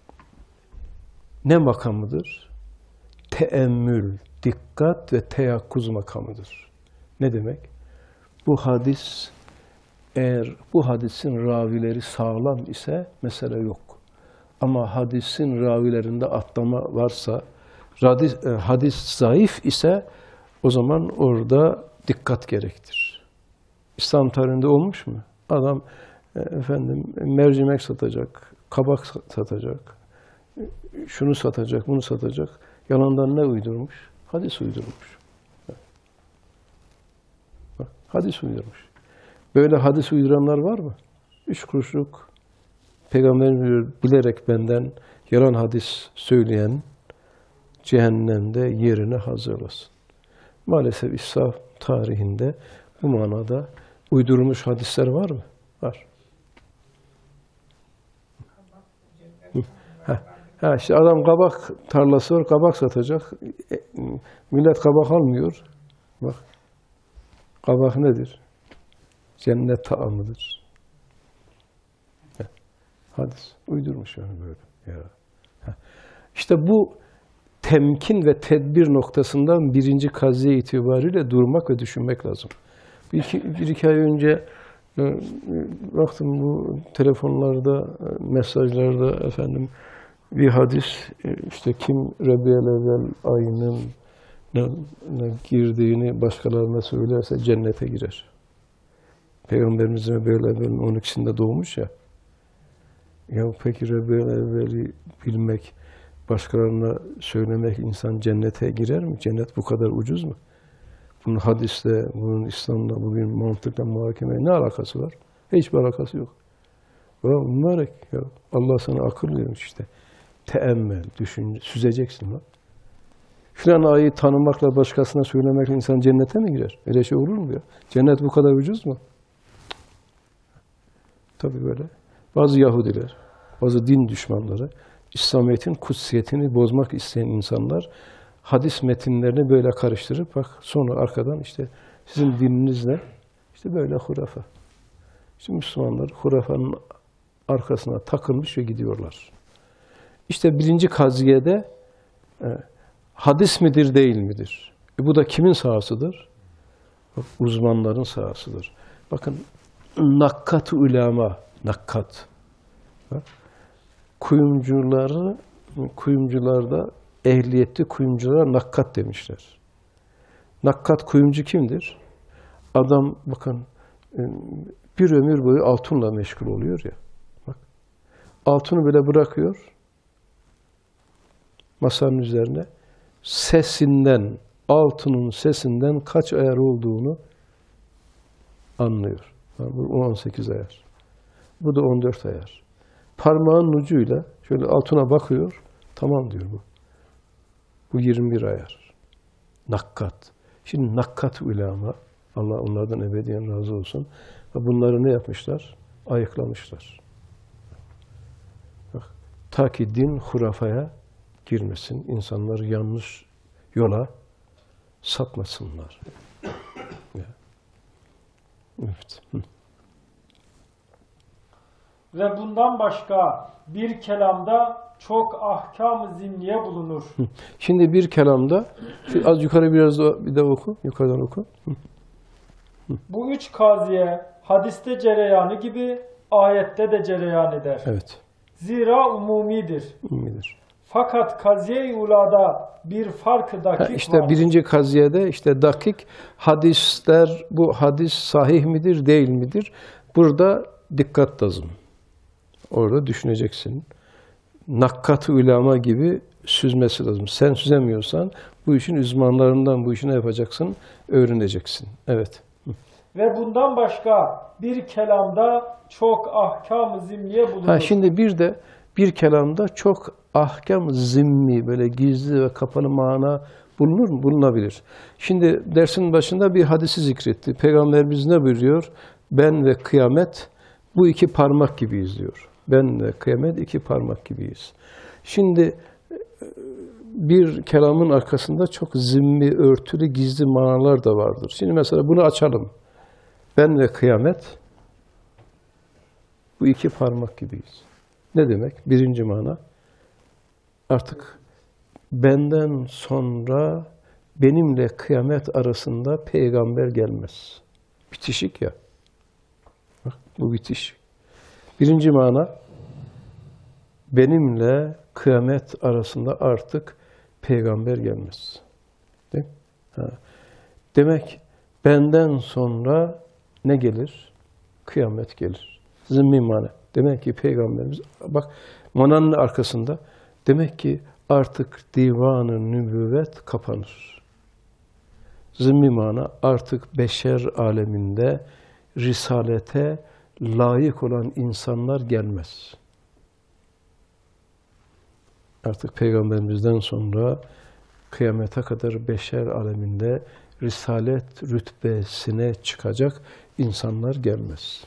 ne makamıdır? Teemmül, dikkat ve teyakkuz makamıdır. Ne demek? Bu hadis, eğer bu hadisin ravileri sağlam ise mesele yok. Ama hadisin ravilerinde atlama varsa, hadis zayıf ise o zaman orada dikkat gerektir. İslam tarihinde olmuş mu? Adam mercimek satacak, kabak satacak, şunu satacak, bunu satacak. Yalandan ne uydurmuş? Hadis uydurmuş. Hadis uydurmuş. Böyle hadis uyduranlar var mı? 3 kuruşluk Peygamberimiz bilerek benden yalan hadis söyleyen cehennemde yerine hazırlasın. Maalesef İslam tarihinde bu manada uydurulmuş hadisler var mı? Var. İşte adam kabak tarlası var, kabak satacak. Millet kabak almıyor. Bak, kabak nedir? Cennet taamıdır. Hadis uydurmuş yani böyle. Ya. İşte bu temkin ve tedbir noktasından birinci kaziye itibariyle durmak ve düşünmek lazım. Bir iki ay önce baktım bu telefonlarda, mesajlarda bir hadis, işte kim Rabi'ül Evvel ayının girdiğini başkalarına söylerse cennete girer. Peygamberimiz Rabi'ül Evvel'in 12'sinde doğmuş ya. Ya peki Rabi'ül Evvel'i bilmek, başkalarına söylemek insan cennete girer mi? Cennet bu kadar ucuz mu? Bunun hadisle, bunun İslam'la, bugün mantıkla, muhakemeye ne alakası var? Hiçbir alakası yok. Ya mübarek ya. Allah sana akıl vermiş işte. Teemmel, düşün, süzeceksin lan. Filan ayı tanımakla, başkasına söylemekle insan cennete mi girer? Öyle şey olur mu ya? Cennet bu kadar ucuz mu? Tabii böyle. Bazı Yahudiler, bazı din düşmanları, İslamiyet'in kutsiyetini bozmak isteyen insanlar hadis metinlerini böyle karıştırıp bak sonra arkadan işte sizin dininiz ne? İşte böyle hurafe. Şimdi Müslümanlar hurafenin arkasına takılmış ve gidiyorlar. İşte birinci kaziyede hadis midir değil midir? Bu da kimin sahasıdır? Uzmanların sahasıdır. Bakın nakkat-ı ulema, nakkat. Kuyumcularda ehliyetli kuyumculara nakkat demişler. Nakkat kuyumcu kimdir? Adam bakın bir ömür boyu altınla meşgul oluyor ya. Bak, altını bile bırakıyor masanın üzerine. Sesinden, altının sesinden kaç ayar olduğunu anlıyor. Bu 18 ayar. Bu da 14 ayar. Parmağın ucuyla şöyle altına bakıyor. Tamam diyor bu. Bu 21 ayar. Nakkat. Şimdi nakkat ulema, Allah onlardan ebediyen razı olsun. Bunları ne yapmışlar? Ayıklamışlar. Bak, ta ki din hurafaya girmesin, insanları yanlış yola sapmasınlar. Evet. Ve bundan başka bir kelamda çok ahkam-ı zimniye bulunur. Şimdi bir kelamda, az yukarı biraz da bir de oku, yukarıdan oku. Bu 3 kaziye hadiste cereyanı gibi ayette de cereyan eder. Evet. Zira umumidir. Umumidir. Fakat kaziye-i ulada bir farkı dakik işte var. Birinci kaziyede işte dakik hadisler, bu hadis sahih midir, değil midir? Burada dikkat lazım. Orada düşüneceksin. Nakkat-ı ulema gibi süzmesi lazım. Sen süzemiyorsan bu işin uzmanlarından bu işi ne yapacaksın? Öğreneceksin. Evet. Ve bundan başka bir kelamda çok ahkam-ı zimniye bulunur. Şimdi bir de bir kelamda çok ahkam-ı zimmi, böyle gizli ve kapalı mana bulunur mu? Bulunabilir. Şimdi dersin başında bir hadisi zikretti. Peygamberimiz ne buyuruyor? Ben ve kıyamet bu iki parmak gibiyiz diyor. Ben ve kıyamet iki parmak gibiyiz. Şimdi bir kelamın arkasında çok zimmi, örtülü, gizli manalar da vardır. Şimdi mesela bunu açalım. Ben ve kıyamet, bu iki parmak gibiyiz. Ne demek? Birinci mana, artık benden sonra benimle kıyamet arasında peygamber gelmez. Bitişik ya. Bak, bu bitiş. Birinci mana, benimle kıyamet arasında artık peygamber gelmez. Değil mi? Ha. Demek benden sonra ne gelir? Kıyamet gelir. Zimmi mana. Demek ki peygamberimiz, bak mananın arkasında, demek ki artık divan-ı nübüvvet kapanır. Zimmi mana, artık beşer aleminde risalete layık olan insanlar gelmez. Artık peygamberimizden sonra kıyamete kadar beşer aleminde risalet rütbesine çıkacak insanlar gelmez.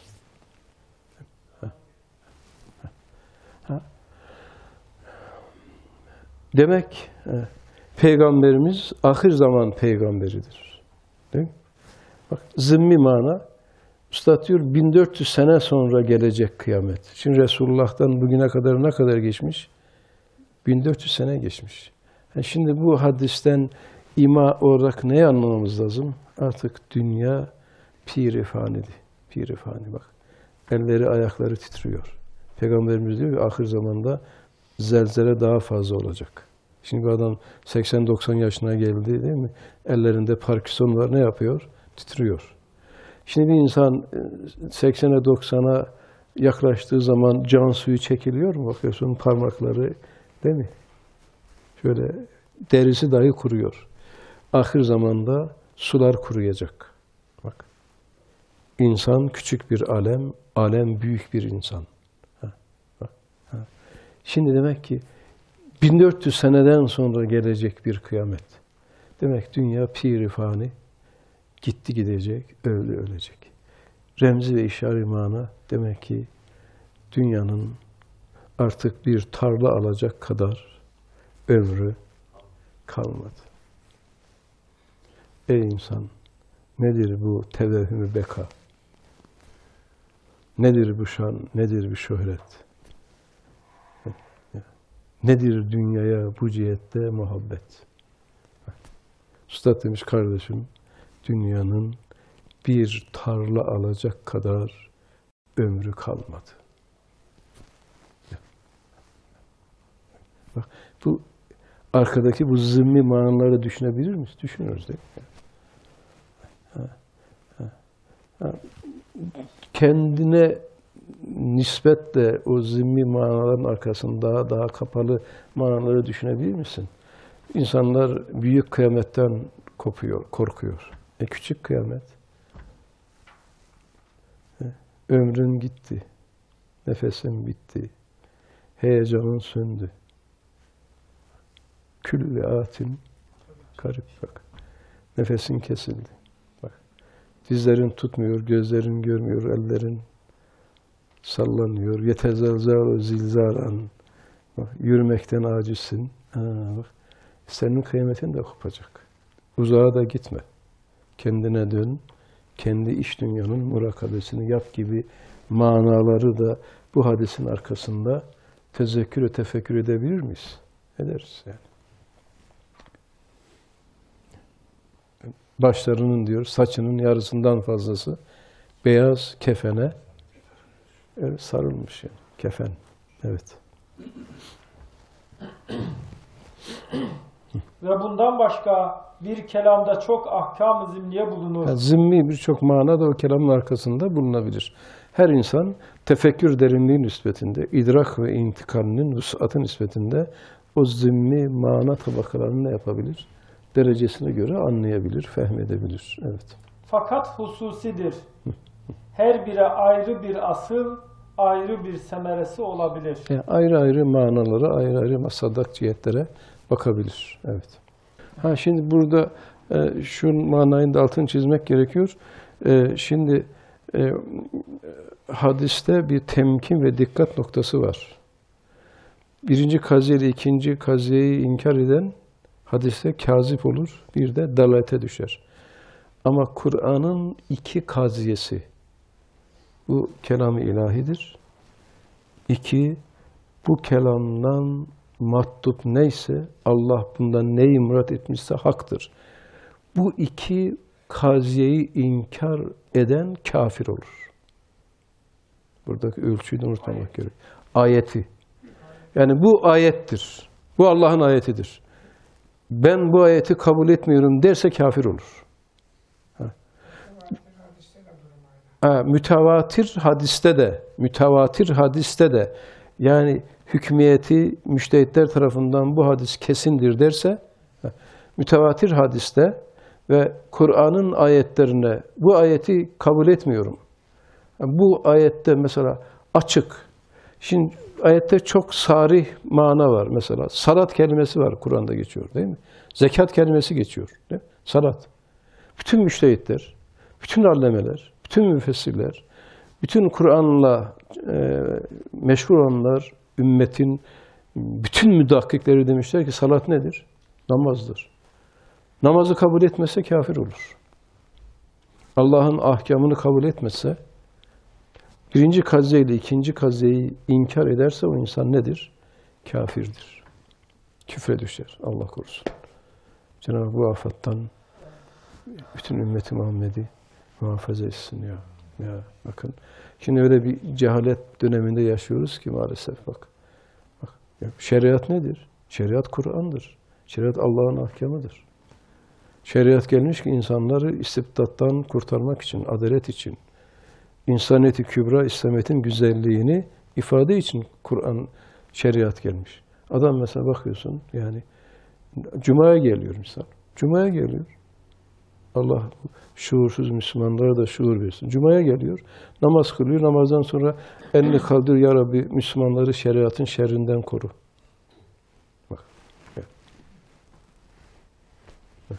Demek peygamberimiz ahir zaman peygamberidir. Değil mi? Bak, zimmi mana, Üstad diyor 1400 sene sonra gelecek kıyamet. Şimdi Resulullah'tan bugüne kadar ne kadar geçmiş? 1400 sene geçmiş. Şimdi bu hadisten ima olarak neyi anlamamız lazım? Artık dünya pir-i fanidir. Pir-i fani bak. Elleri ayakları titriyor. Peygamberimiz diyor ki ahir zamanda zelzele daha fazla olacak. Şimdi bu adam 80-90 yaşına geldi değil mi? Ellerinde Parkinson var, ne yapıyor? Titriyor. Şimdi bir insan 80'e 90'a yaklaştığı zaman can suyu çekiliyor mu? Bakıyorsun parmakları değil mi? Şöyle derisi dahi kuruyor. Ahir zamanda sular kuruyacak. Bak. İnsan küçük bir alem, alem büyük bir insan. Şimdi demek ki 1400 seneden sonra gelecek bir kıyamet. Demek dünya pir-i fani, gitti gidecek, öldü ölecek. Remzi ve işari mana, demek ki dünyanın artık bir tarla alacak kadar ömrü kalmadı. Ey insan, nedir bu tevehhüm-ü beka? Nedir bu şan, nedir bu şöhret? Nedir dünyaya bu cihette muhabbet? Üstad demiş, kardeşim, dünyanın bir tarla alacak kadar ömrü kalmadı. Bak, bu arkadaki bu zımmi manaları düşünebilir miyiz? Düşünüyoruz değil mi? Kendine nispetle o zimmi manaların arkasında daha kapalı manaları düşünebilir misin? İnsanlar büyük kıyametten korkuyor. Küçük kıyamet. Ömrün gitti. Nefesin bitti. Heyecanın söndü. Külle atin garip bak. Nefesin kesildi. Bak. Dizlerin tutmuyor, gözlerin görmüyor, ellerin sallanıyor. Yetezelzel zilzalan. Bak, yürümekten acizsin. Bak. Senin kıyametin de kopacak. Uzağa da gitme. Kendine dön. Kendi iç dünyanın murakabesini yap gibi manaları da bu hadisin arkasında tezekkür ve tefekkür edebilir miyiz? Ederiz yani. Başlarının diyor, saçının yarısından fazlası beyaz kefene sarılmış yani. Kefen. Evet. Ve bundan başka bir kelamda çok ahkam-ı zimniye bulunur. Yani zimmi birçok mana da o kelamın arkasında bulunabilir. Her insan tefekkür derinliği nispetinde, idrak ve intikalinin vus'atı nispetinde o zimmi mana tabakalarını ne yapabilir? Derecesine göre anlayabilir, fehmedebilir. Evet. Fakat hususidir. Her biri ayrı bir asıl, ayrı bir semeresi olabilir. Yani ayrı ayrı manalara, ayrı ayrı masadak cihetlere bakabilir. Evet. Şimdi burada şu manayı da altını çizmek gerekiyor. Şimdi hadiste bir temkin ve dikkat noktası var. birinci kaziye ile ikinci kaziyeyi inkar eden hadiste kazip olur, bir de dalalete düşer. Ama Kur'an'ın iki kaziyesi, bu kelam-ı ilahidir. İki, bu kelamdan matlup neyse, Allah bundan neyi murat etmişse haktır. Bu iki kaziyeyi inkar eden kafir olur. Buradaki ölçüyü de unutmamak gerekiyor. Ayeti. Yani bu ayettir. Bu Allah'ın ayetidir. Ben bu ayeti kabul etmiyorum derse kafir olur. Mütevatir hadiste de yani hükmiyeti müştehitler tarafından bu hadis kesindir derse, mütevatir hadiste ve Kur'an'ın ayetlerine bu ayeti kabul etmiyorum. Bu ayette mesela açık. Şimdi ayette çok sarih mana var mesela. Salat kelimesi var, Kur'an'da geçiyor değil mi? Zekat kelimesi geçiyor. Değil mi? Salat. Bütün müştehitler, bütün allemeler, bütün müfessirler, bütün Kur'an'la meşgul olanlar, ümmetin bütün müdakkikleri demişler ki salat nedir? Namazdır. Namazı kabul etmezse kafir olur. Allah'ın ahkamını kabul etmezse, birinci kaziye ile ikinci kaziyeyi inkar ederse o insan nedir? Kafirdir. Küfre düşer. Allah korusun. Cenab-ı bu afattan bütün ümmeti Muhammed'i muhafaza etsin ya. Ya bakın. Şimdi öyle bir cehalet döneminde yaşıyoruz ki maalesef bak. Şeriat nedir? Şeriat Kur'an'dır. Şeriat Allah'ın ahkamıdır. Şeriat gelmiş ki insanları istibdattan kurtarmak için, adalet için, insaniyeti kübra, İslamiyet'in güzelliğini ifade için Kur'an, şeriat gelmiş. Adam mesela bakıyorsun yani Cuma'ya geliyor insan. Cuma'ya geliyor. Allah şuursuz Müslümanlara da şuur versin. Cuma'ya geliyor, namaz kılıyor. Namazdan sonra elini kaldırıyor. Ya Rabbi Müslümanları şeriatın şerrinden koru. Bak. Evet. Evet.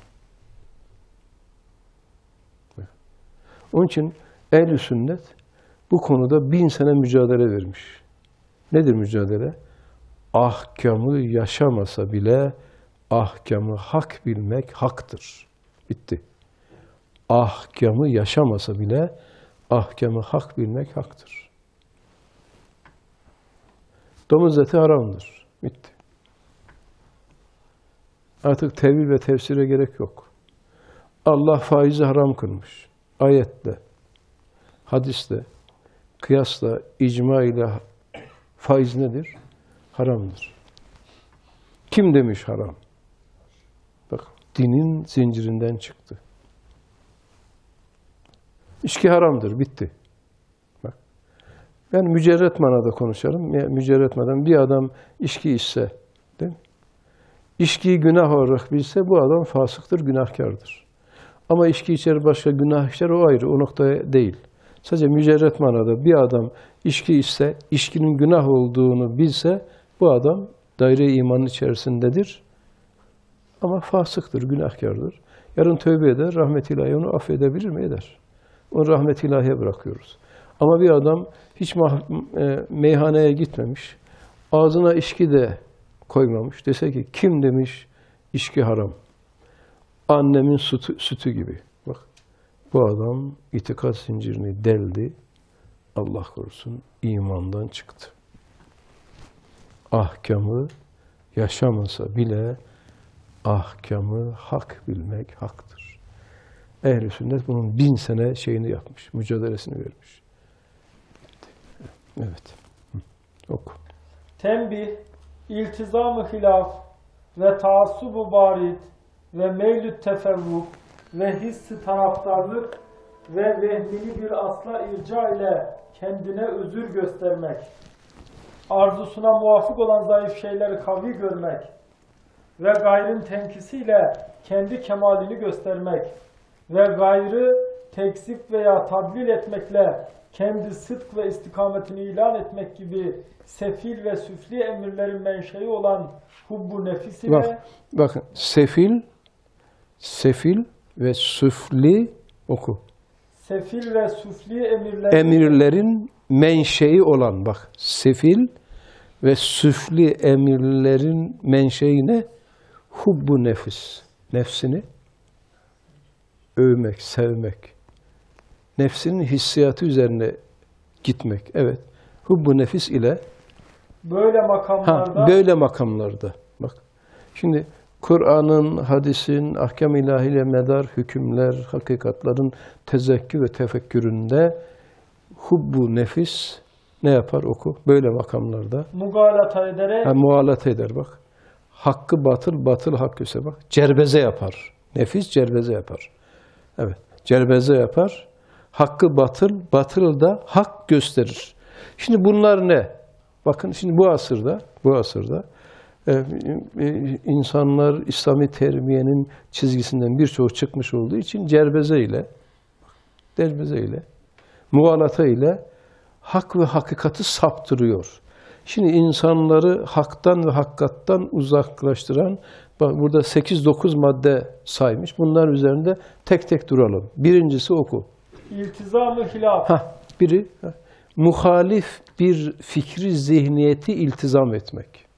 Evet. Onun için ehl-i sünnet bu konuda 1000 sene mücadele vermiş. Nedir mücadele? Ahkamı yaşamasa bile ahkamı hak bilmek haktır. Bitti. Ahkamı yaşamasa bile ahkamı hak bilmek haktır. Domuz eti haramdır. Bitti. Artık tevil ve tefsire gerek yok. Allah faizi haram kılmış. Ayetle, hadisle, kıyasla, icma ile faiz nedir? Haramdır. Kim demiş haram? Bak, dinin zincirinden çıktı. İçki haramdır, bitti. Bak, ben mücerret manada konuşalım. Mücerret manada bir adam içki içse, değil mi? İçkiyi günah olarak bilse bu adam fasıktır, günahkardır. Ama içki içer başka günah işler, o ayrı, o noktaya değil. Sadece mücerret manada bir adam içki içse, içkinin günah olduğunu bilse, bu adam daire-i imanın içerisindedir. Ama fasıktır, günahkardır. Yarın tövbe eder, rahmet ilahi onu affedebilir mi? Eder. Onu rahmet ilahiye bırakıyoruz. Ama bir adam hiç meyhaneye gitmemiş, ağzına içki de koymamış. Dese ki kim demiş içki haram? Annemin sütü gibi. Bak, bu adam itikat zincirini deldi. Allah korusun imandan çıktı. Ahkamı yaşamasa bile ahkamı hak bilmek haktır. Ehl-i sünnet bunun 1000 sene şeyini yapmış, mücadelesini vermiş. Evet. Oku. Tembih, iltizam-ı hilaf ve taassub-u barid ve meylü tefevvuk ve hiss-i taraftarlık ve vehmini bir asla irca ile kendine özür göstermek, arzusuna muvafık olan zayıf şeyleri kavi görmek ve gayrın tenkisiyle kendi kemalini göstermek ve gayrı tekzip veya tadlil etmekle kendi sıdk ve istikametini ilan etmek gibi sefil ve süfli emirlerin menşei olan hubbu nefis ile bakın sefil ve süfli oku. Sefil ve süfli emirlerin menşei olan bak sefil ve süfli emirlerin menşei ne? Hubbu nefis. Nefsini övmek, sevmek. Nefsinin hissiyatı üzerine gitmek. Evet. Hubbu nefis ile böyle makamlarda. Bak. Şimdi Kur'an'ın, hadisin, ahkam-ı ilahiyle medar hükümler, hakikatların tezekkür ve tefekküründe hubbu nefis ne yapar oku? Böyle makamlarda. Mugalata ederek. Mugalata eder bak. Hakkı batıl, batıl hak göster bak. Cerbeze yapar. Nefis cerbeze yapar. Evet. Cerbeze yapar. Hakkı batıl, batıl da hak gösterir. Şimdi bunlar ne? Bakın şimdi bu asırda insanlar İslami terbiyenin çizgisinden birçoğu çıkmış olduğu için cerbeze ile mugalata ile hak ve hakikati saptırıyor. Şimdi insanları haktan ve hakikattan uzaklaştıran, bak burada 8-9 madde saymış. Bunlar üzerinde tek tek duralım. Birincisi oku. İltizam-ı hilaf. Biri muhalif bir fikri zihniyeti iltizam etmek.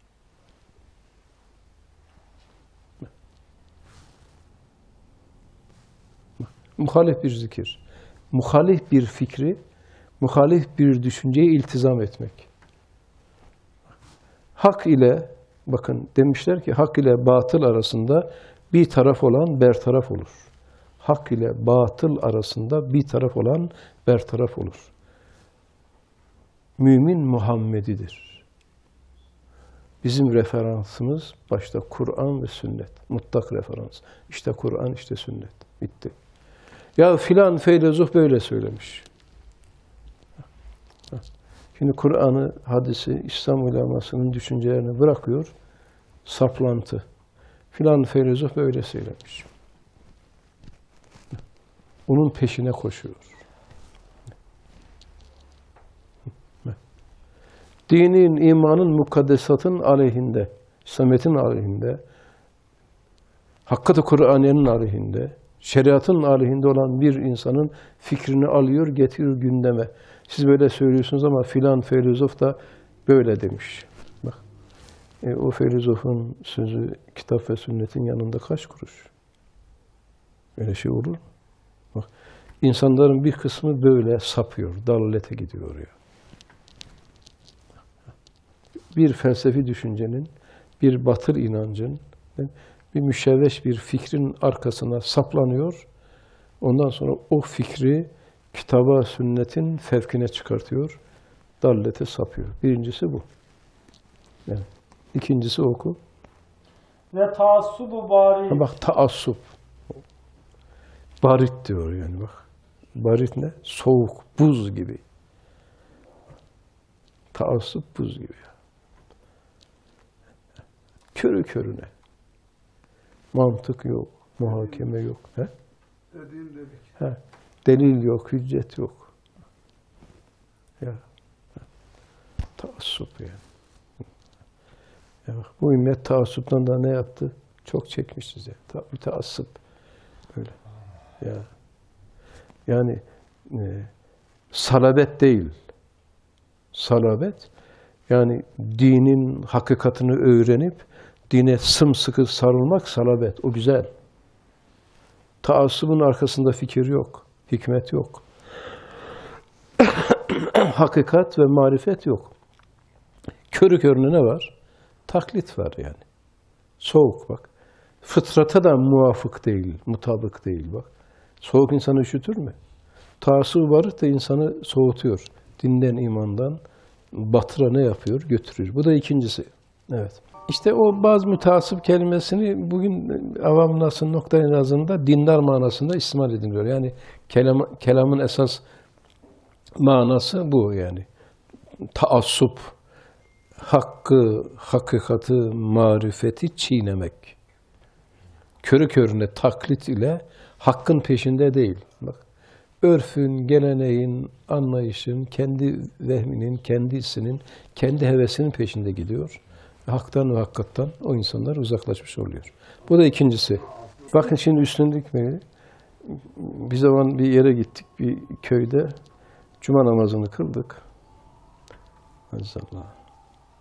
Muhalif bir zikir, muhalif bir fikri, muhalif bir düşünceyi iltizam etmek. Hak ile, bakın demişler ki hak ile batıl arasında bir taraf olan bertaraf olur. Hak ile batıl arasında bir taraf olan bertaraf olur. Mümin Muhammedidir. Bizim referansımız başta Kur'an ve sünnet. Mutlak referans. İşte Kur'an, işte sünnet. Bitti. Ya filan filozof böyle söylemiş. Şimdi Kur'an'ı, hadisi, İslam ulemasının düşüncelerini bırakıyor. Saplantı. Filan filozof böyle söylemiş. Onun peşine koşuyor. Dinin, imanın, mukaddesatın aleyhinde, İslamiyet'in aleyhinde, hakikat-ı Kur'aniye'nin aleyhinde, şeriatın aleyhinde olan bir insanın fikrini alıyor, getiriyor gündeme. Siz böyle söylüyorsunuz ama filan filozof da böyle demiş. Bak, o filozofun sözü kitap ve sünnetin yanında kaç kuruş? Öyle şey olur mu? Bak, insanların bir kısmı böyle sapıyor, dalalete gidiyor ya. Bir felsefi düşüncenin, bir batıl inancın, bir müşevveş bir fikrin arkasına saplanıyor. Ondan sonra o fikri kitaba, sünnetin fevkine çıkartıyor. Dallete sapıyor. Birincisi bu. Yani ikincisi oku. Ve taassubu barit. Bak taassup. Barit diyor yani bak. Barit ne? Soğuk, buz gibi. Taassup buz gibi. Körü körüne. Mantık yok, muhakeme yok. He? Dediğin dedik. He. Delil yok, hüccet yok. Ya. Taassup yani. Ya bak, bu ümmet taassuptan da ne yaptı? Çok çekmişiz ya. Bir taassup. Böyle. Ya. Yani salabet değil. Salabet yani dinin hakikatini öğrenip dine sımsıkı sarılmak salabet. O güzel. Taassubun arkasında fikir yok. Hikmet yok. Hakikat ve marifet yok. Körü körüne ne var? Taklit var yani. Soğuk bak. Fıtrata da muvafık değil, mutabık değil bak. Soğuk insanı üşütür mü? Taassub varlık da insanı soğutuyor. Dinden, imandan batıra ne yapıyor? Götürür. Bu da ikincisi. Evet. İşte o bazı müteassıp kelimesini bugün avam nasıl noktayı nazarında dindar manasında istimal ediliyor. Yani kelamın esas manası bu yani. Taassup, hakkı, hakikati, marifeti çiğnemek. Körü körüne taklit ile hakkın peşinde değil. Bak, örfün, geleneğin, anlayışın, kendi vehminin, kendisinin, kendi hevesinin peşinde gidiyor. Haktan ve hakikattan o insanlar uzaklaşmış oluyor. Bu da ikincisi. Bakın şimdi üstündük mü? Bir zaman bir yere gittik, bir köyde. Cuma namazını kıldık. Maazallah.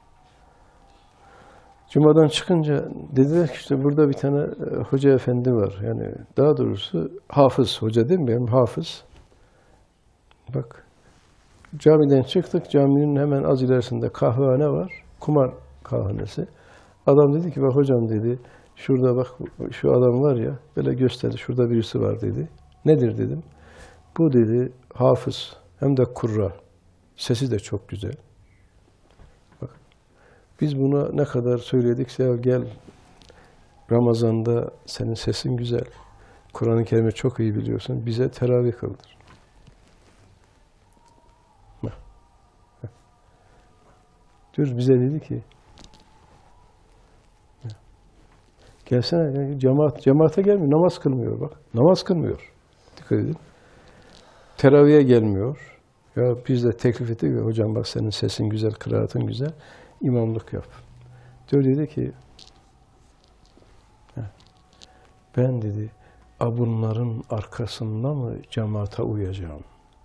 Cuma'dan çıkınca dediler ki işte burada bir tane hoca efendi var. Yani daha doğrusu hafız, hoca değil mi? Hafız. Bak, camiden çıktık, caminin hemen az ilerisinde kahvehane var, kumar kahvehanesi. Adam dedi ki bak hocam dedi, şurada bak şu adam var ya, böyle gösterdi, şurada birisi var dedi. Nedir dedim. Bu dedi hafız, hem de kurra. Sesi de çok güzel. Bak, biz buna ne kadar söyledik, ya gel Ramazan'da senin sesin güzel. Kur'an-ı Kerim'i çok iyi biliyorsun, bize teravih kıldır. Diyor bize dedi ki gelsene cemaate gelmiyor, namaz kılmıyor bak. Namaz kılmıyor. Dikkat edin. Teraviye gelmiyor. Ya biz de teklif ettik ya hocam bak senin sesin güzel, kıraatın güzel. İmamlık yap. Diyor dedi ki ben dedi bunların arkasında mı cemaate uyacağım?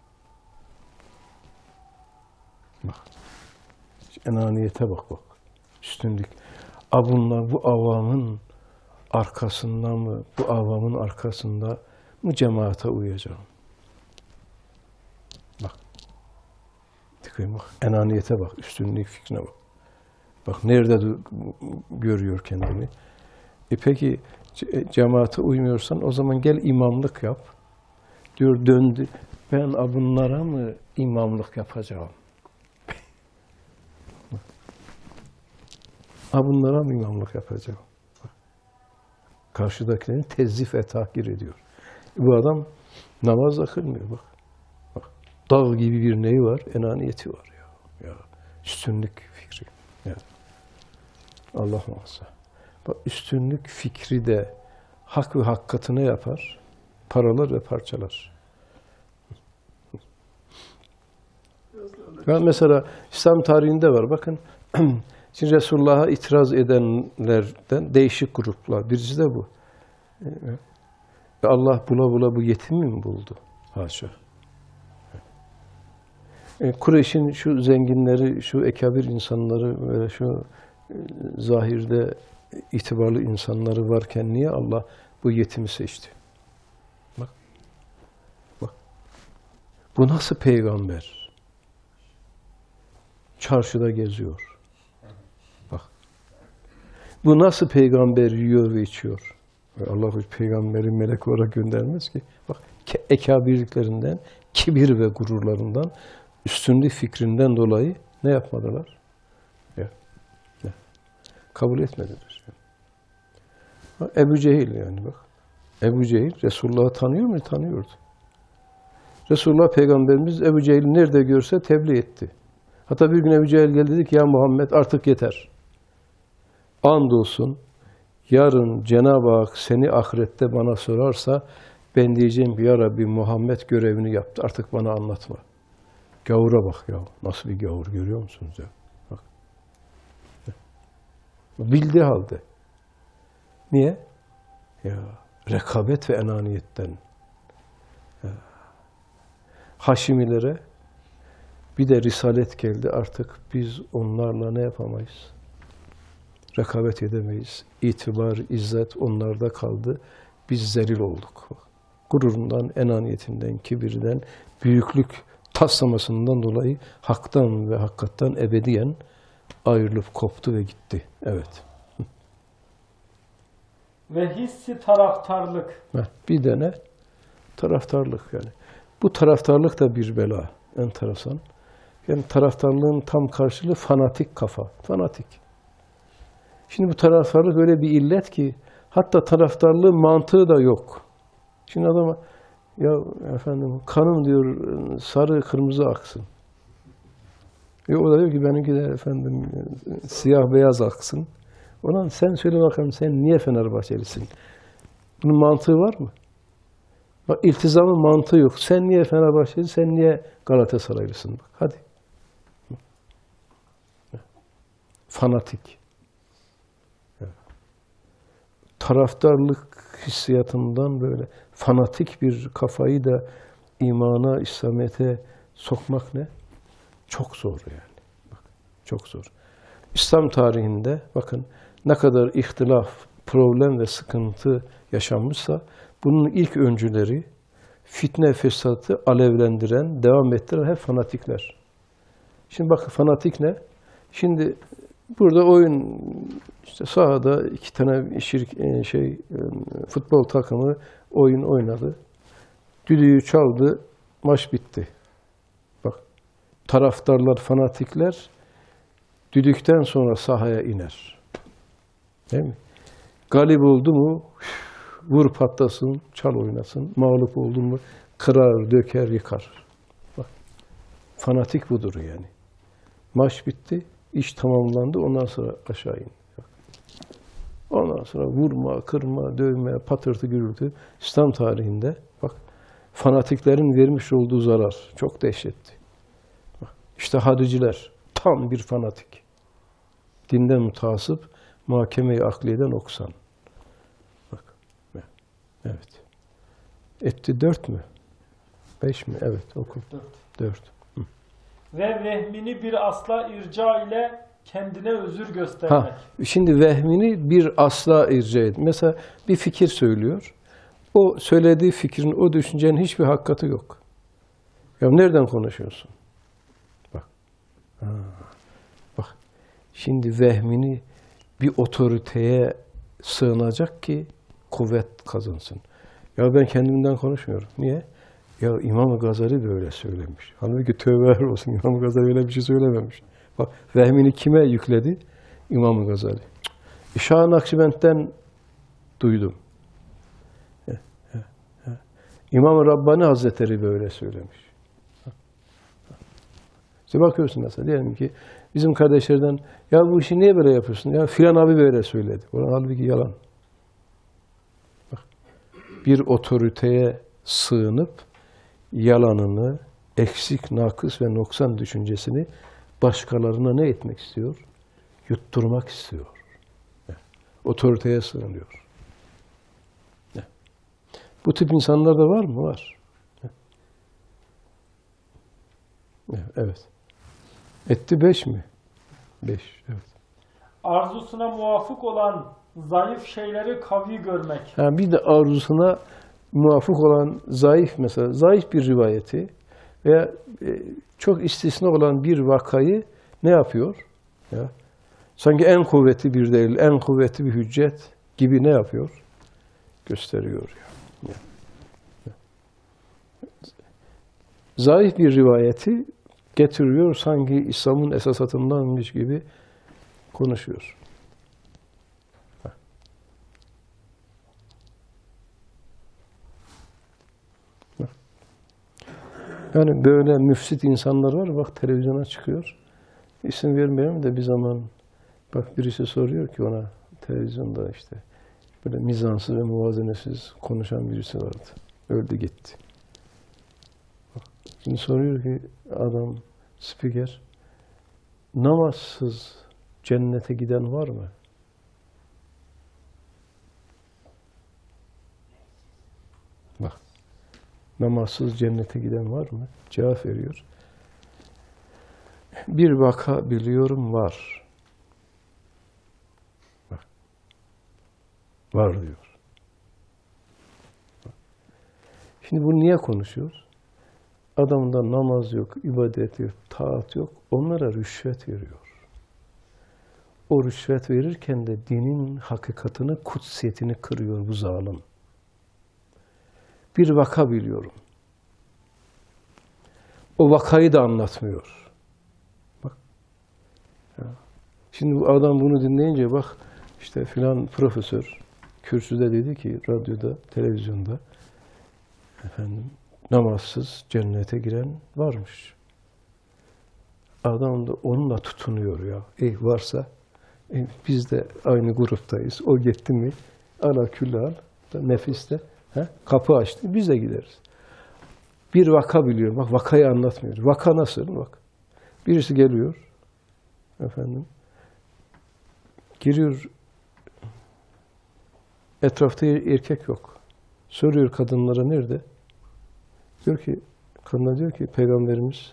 Bak. Enaniyete bak. Üstünlük. Bunlar bu avamın arkasında mı, bu avamın arkasında mı cemaate uyacağım? Bak. Dikkat bak. Enaniyete bak. Üstünlük fikrine bak. Bak nerede görüyor kendini. Peki cemaate uymuyorsan o zaman gel imamlık yap. Diyor döndü. Ben bunlara mı imamlık yapacağım? Bunlara mı imamlık yapacağım? Karşıdakilerini tezzif ve tahkir ediyor. Bu adam namaz da kılmıyor bak. Bak. Dağ gibi bir neyi var? Enaniyeti var ya. Ya üstünlük fikri. Ya. Allah muhafaza. Bak üstünlük fikri de hak ve hakikatine yapar. Paralar ve parçalar. Ya mesela İslam tarihinde var. Bakın şimdi Resulullah'a itiraz edenlerden değişik gruplar. Birisi de bu. Allah bula bula bu yetimi mi buldu? Haşa. Kureyş'in şu zenginleri, şu ekabir insanları, böyle şu zahirde itibarlı insanları varken niye Allah bu yetimi seçti? Bak. Bak. Bu nasıl peygamber? Çarşıda geziyor. Bak. Bu nasıl peygamber yiyor ve içiyor? Allah peygamberi melek olarak göndermez ki. Bak ekabirliklerinden, kibir ve gururlarından, üstünlük fikrinden dolayı ne yapmadılar? Ya. Kabul etmediler. Bak, Ebu Cehil yani bak. Ebu Cehil Resulullah'ı tanıyor mu? Tanıyordu. Resulullah Peygamberimiz Ebu Cehil'i nerede görse tebliğ etti. Hatta bir gün Ebu Cehil geldi dedi ki ya Muhammed artık yeter. Andolsun yarın Cenab-ı Hak seni ahirette bana sorarsa ben diyeceğim ki ya Rabbi Muhammed görevini yaptı. Artık bana anlatma. Gavura bak ya. Nasıl bir gavur görüyor musunuz ya? Bak. Bildiği halde. Niye? Ya rekabet ve enaniyetten. Ya. Haşimilere bir de risalet geldi. Artık biz onlarla ne yapamayız? Rekabet edemeyiz. İtibar, izzet onlarda kaldı. Biz zelil olduk. Gururundan, enaniyetinden, kibirden, büyüklük taslamasından dolayı haktan ve hakikattan ebediyen ayrılıp koptu ve gitti. Evet. Ve hissi taraftarlık. Bir de ne? Taraftarlık yani. Bu taraftarlık da bir bela. Enteresan. Yani taraftarlığın tam karşılığı fanatik kafa. Fanatik. Şimdi bu taraftarlık öyle bir illet ki hatta taraftarlığın mantığı da yok. Şimdi adama ya efendim kanım diyor sarı kırmızı aksın. O da diyor ki benimki de efendim siyah beyaz aksın. Ulan sen söyle bakalım sen niye Fenerbahçelisin? Bunun mantığı var mı? Bak iltizamın mantığı yok. Sen niye Fenerbahçelisin? Sen niye Galatasaraylısın? Bak hadi. Fanatik. Taraftarlık hissiyatından böyle fanatik bir kafayı da imana, İslamiyet'e sokmak ne? Çok zor yani. Bak, çok zor. İslam tarihinde bakın ne kadar ihtilaf, problem ve sıkıntı yaşanmışsa bunun ilk öncüleri fitne fesatı alevlendiren, devam ettiren hep fanatikler. Şimdi bakın fanatik ne? Şimdi burada oyun işte sahada iki tane futbol takımı oyun oynadı. Düdüğü çaldı, maç bitti. Bak taraftarlar, fanatikler düdükten sonra sahaya iner. Değil mi? Galip oldu mu vur patlasın, çal oynasın. Mağlup oldu mu kırar, döker, yıkar. Bak fanatik budur yani. Maç bitti, iş tamamlandı, ondan sonra aşağı in. Ondan sonra vurma, kırma, dövme, patırtı, gürültü. İslam tarihinde bak fanatiklerin vermiş olduğu zarar çok dehşetti. Bak, işte hadiciler tam bir fanatik. Dinden mutasip, muhakeme-i akliyeden noksan. Bak, evet. Etti 4 mü? 5 mi? Evet, oku. 4. Ve vehmini bir asla irca ile kendine özür göstermek. Şimdi vehmini bir asla irca et. Mesela bir fikir söylüyor. O söylediği fikrin, o düşüncenin hiçbir hakikati yok. Ya nereden konuşuyorsun? Bak. Bak. Şimdi vehmini bir otoriteye sığınacak ki kuvvet kazansın. Ya ben kendimden konuşmuyorum. Niye? Ya İmam Gazali böyle söylemiş. Halbuki tövbeler olsun İmam Gazali öyle bir şey söylememiş. Bak vehmini kime yükledi? İmam Gazali. Şah-ı Nakşibend'den duydum. İmam-ı Rabbani Hazretleri böyle söylemiş. İşte bakıyorsun mesela diyelim ki bizim kardeşlerden ya bu işi niye böyle yapıyorsun? Ya filan abi böyle söyledi. Halbuki yalan. Bak, bir otoriteye sığınıp yalanını, eksik, nakıs ve noksan düşüncesini başkalarına ne etmek istiyor? Yutturmak istiyor. Otoriteye sığınıyor. Bu tip insanlar da var mı? Var. Evet. Etti 5 mi? 5, evet. Arzusuna muvafık olan zayıf şeyleri kavi görmek. Bir de arzusuna muvafık olan zayıf mesela, zayıf bir rivayeti veya çok istisna olan bir vakayı ne yapıyor? Ya, sanki en kuvvetli bir delil, en kuvvetli bir hüccet gibi ne yapıyor? Gösteriyor. Zayıf bir rivayeti getiriyor, sanki İslam'ın esasatındanmış gibi konuşuyor. Yani böyle müfsit insanlar var, bak televizyona çıkıyor. İsim vermiyorum da bir zaman bak birisi soruyor ki ona televizyonda işte böyle mizansız ve muvazenesiz konuşan birisi vardı. Öldü gitti. Şimdi soruyor ki adam, spiker, namazsız cennete giden var mı? Bak, namazsız cennete giden var mı? Cevap veriyor. Bir vaka biliyorum var. Bak, var diyor. Bak. Şimdi bunu niye konuşuyoruz? Adamda namaz yok, ibadet yok, taat yok. Onlara rüşvet veriyor. O rüşvet verirken de dinin hakikatini, kutsiyetini kırıyor bu zalim. Bir vaka biliyorum. O vakayı da anlatmıyor. Bak. Ya. Şimdi bu adam bunu dinleyince bak işte filan profesör kürsüde dedi ki radyoda, televizyonda efendim namazsız cennete giren varmış. Adam da onunla tutunuyor ya. Varsa biz de aynı gruptayız. O gitti mi ala küllal nefiste kapı açtı. Biz de gideriz. Bir vaka biliyor. Bak vakayı anlatmıyor. Vaka nasıl? Bak. Birisi geliyor. Efendim. Giriyor. Etrafta erkek yok. Soruyor kadınlara nerede? Diyor ki, kadınlar diyor ki Peygamberimiz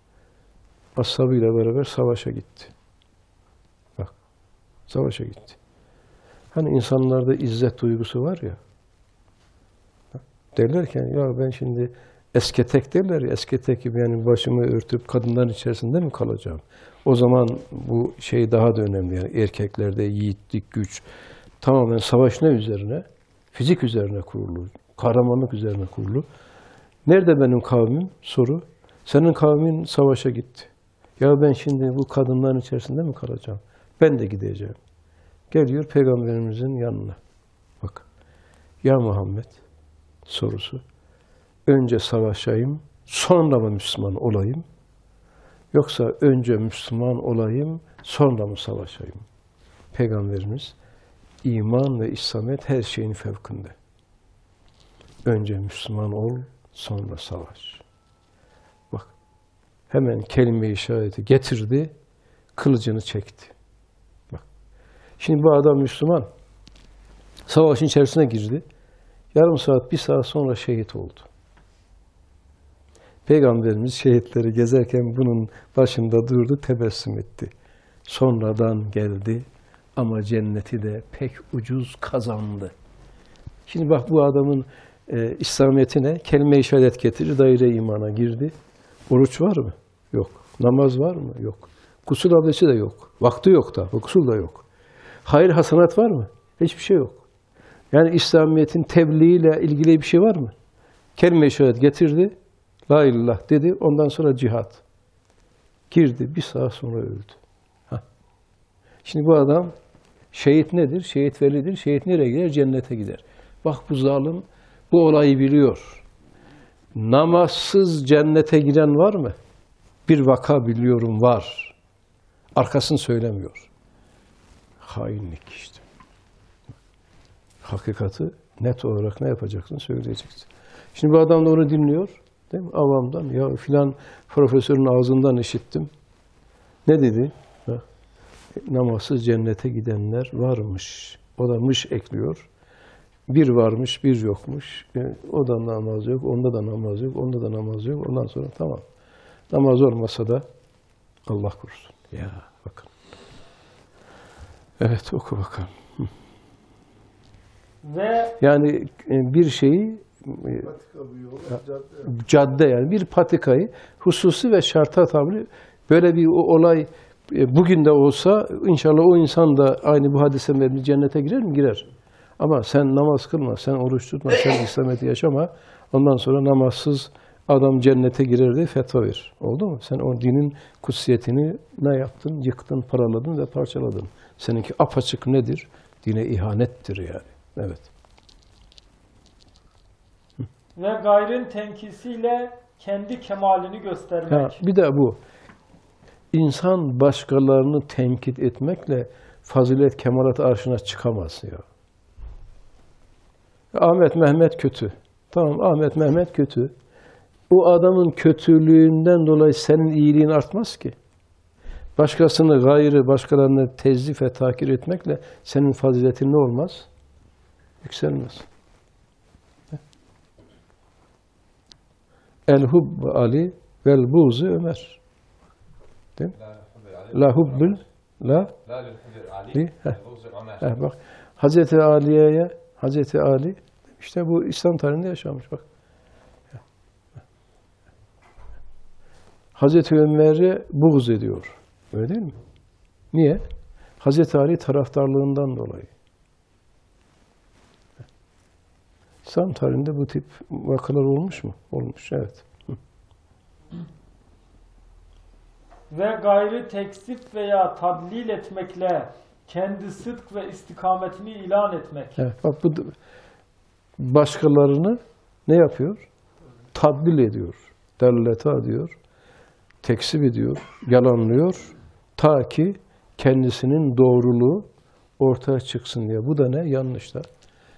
ashabıyla beraber savaşa gitti. Bak. Savaşa gitti. Hani insanlarda izzet duygusu var ya. Derlerken ya ben şimdi esketek derler ya, esketek gibi yani başımı örtüp kadınların içerisinde mi kalacağım? O zaman bu şey daha da önemli yani erkeklerde yiğitlik, güç tamamen savaş ne üzerine? Fizik üzerine kurulu, kahramanlık üzerine kurulu. Nerede benim kavmim? Soru. Senin kavmin savaşa gitti. Ya ben şimdi bu kadınların içerisinde mi kalacağım? Ben de gideceğim. Geliyor Peygamberimizin yanına. Bak. Ya Muhammed sorusu. Önce savaşayım, sonra mı Müslüman olayım? Yoksa önce Müslüman olayım, sonra mı savaşayım? Peygamberimiz iman ve İslamiyet her şeyin fevkinde. Önce Müslüman ol, sonra savaş. Bak, hemen kelime-i işareti getirdi, kılıcını çekti. Bak, şimdi bu adam Müslüman, savaşın içerisine girdi. Yarım saat, bir saat sonra şehit oldu. Peygamberimiz şehitleri gezerken bunun başında durdu, tebessüm etti. Sonradan geldi ama cenneti de pek ucuz kazandı. Şimdi bak bu adamın İslamiyetine kelime-i şehadet getirir, daire-i imana girdi. Oruç var mı? Yok. Namaz var mı? Yok. Gusül abdesti de yok. Vakti yok da, gusül de yok. Hayır hasanat var mı? Hiçbir şey yok. Yani İslamiyet'in tebliğiyle ilgili bir şey var mı? Kelime-i şehadet getirdi, la ilallah dedi, ondan sonra cihat. Girdi, bir saat sonra öldü. Heh. Şimdi bu adam şehit nedir? Şehit velidir. Şehit nereye gider? Cennete gider. Bak bu zalim bu olayı biliyor. Namazsız cennete giren var mı? Bir vaka biliyorum var. Arkasını söylemiyor. Hainlik işte. Hakikati net olarak ne yapacaksın söyleyeceksin. Şimdi bu adam da onu dinliyor. Değil mi? Avamdan. Ya filan profesörün ağzından işittim. Ne dedi? Ha. Namazsız cennete gidenler varmış. O da mış ekliyor. Bir varmış, bir yokmuş. O da namaz yok, onda da namaz yok, onda da namaz yok. Ondan sonra tamam. Namaz olmasa da Allah korusun. Ya bakın. Evet oku bakalım. Ve yani bir şeyi cadde yani bir patikayı hususi ve şarta tabi böyle bir olay bugün de olsa inşallah o insan da aynı bu hadisenin cennete girer mi? Girer. Ama sen namaz kılma, sen oruç tutma, sen İslamiyet'i yaşama. Ondan sonra namazsız adam cennete girer diye fetva ver. Oldu mu? Sen o dinin kutsiyetini ne yaptın? Yıktın, paraladın ve parçaladın. Seninki apaçık nedir? Dine ihanettir yani. Evet. Ve gayrın tenkisiyle kendi kemalini göstermek. Ha, bir de bu. İnsan başkalarını tenkit etmekle fazilet, kemalat arşına çıkamaz ya. Ahmet, Mehmet kötü. Tamam, Ahmet, Mehmet kötü. O adamın kötülüğünden dolayı senin iyiliğin artmaz ki. Başkasını gayrı, başkalarını tezif ve takir etmekle senin faziletin ne olmaz? Yükselmez. El-Hubb Ali vel-Buğzu Ömer. Değil mi? La hubbül la li. Bak Hazreti Ali'ye Hazreti Ali işte bu İslam tarihinde yaşamış bak. Hazreti Ömer'e buğz ediyor. Öyle değil mi? Niye? Hazreti Ali taraftarlığından dolayı. İslam tarihinde bu tip vakalar olmuş mu? Olmuş, evet. Ve gayrı tekzip veya tadlil etmekle kendi sıdk ve istikametini ilan etmek. Evet, bak bu başkalarını ne yapıyor? Tadlil ediyor. Derlete ediyor. Tekzip ediyor. Yalanlıyor. Ta ki kendisinin doğruluğu ortaya çıksın diye. Bu da ne? Yanlış da.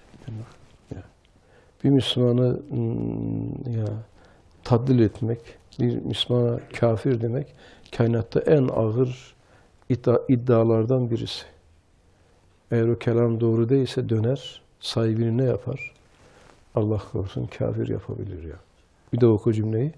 Bir Müslümanı ya tadlil etmek, bir Müslümana kafir demek, kainatta en ağır iddialardan birisi. Eğer o kelam doğru değilse döner, sahibini ne yapar? Allah korusun kafir yapabilir ya. Bir de oku cümleyi.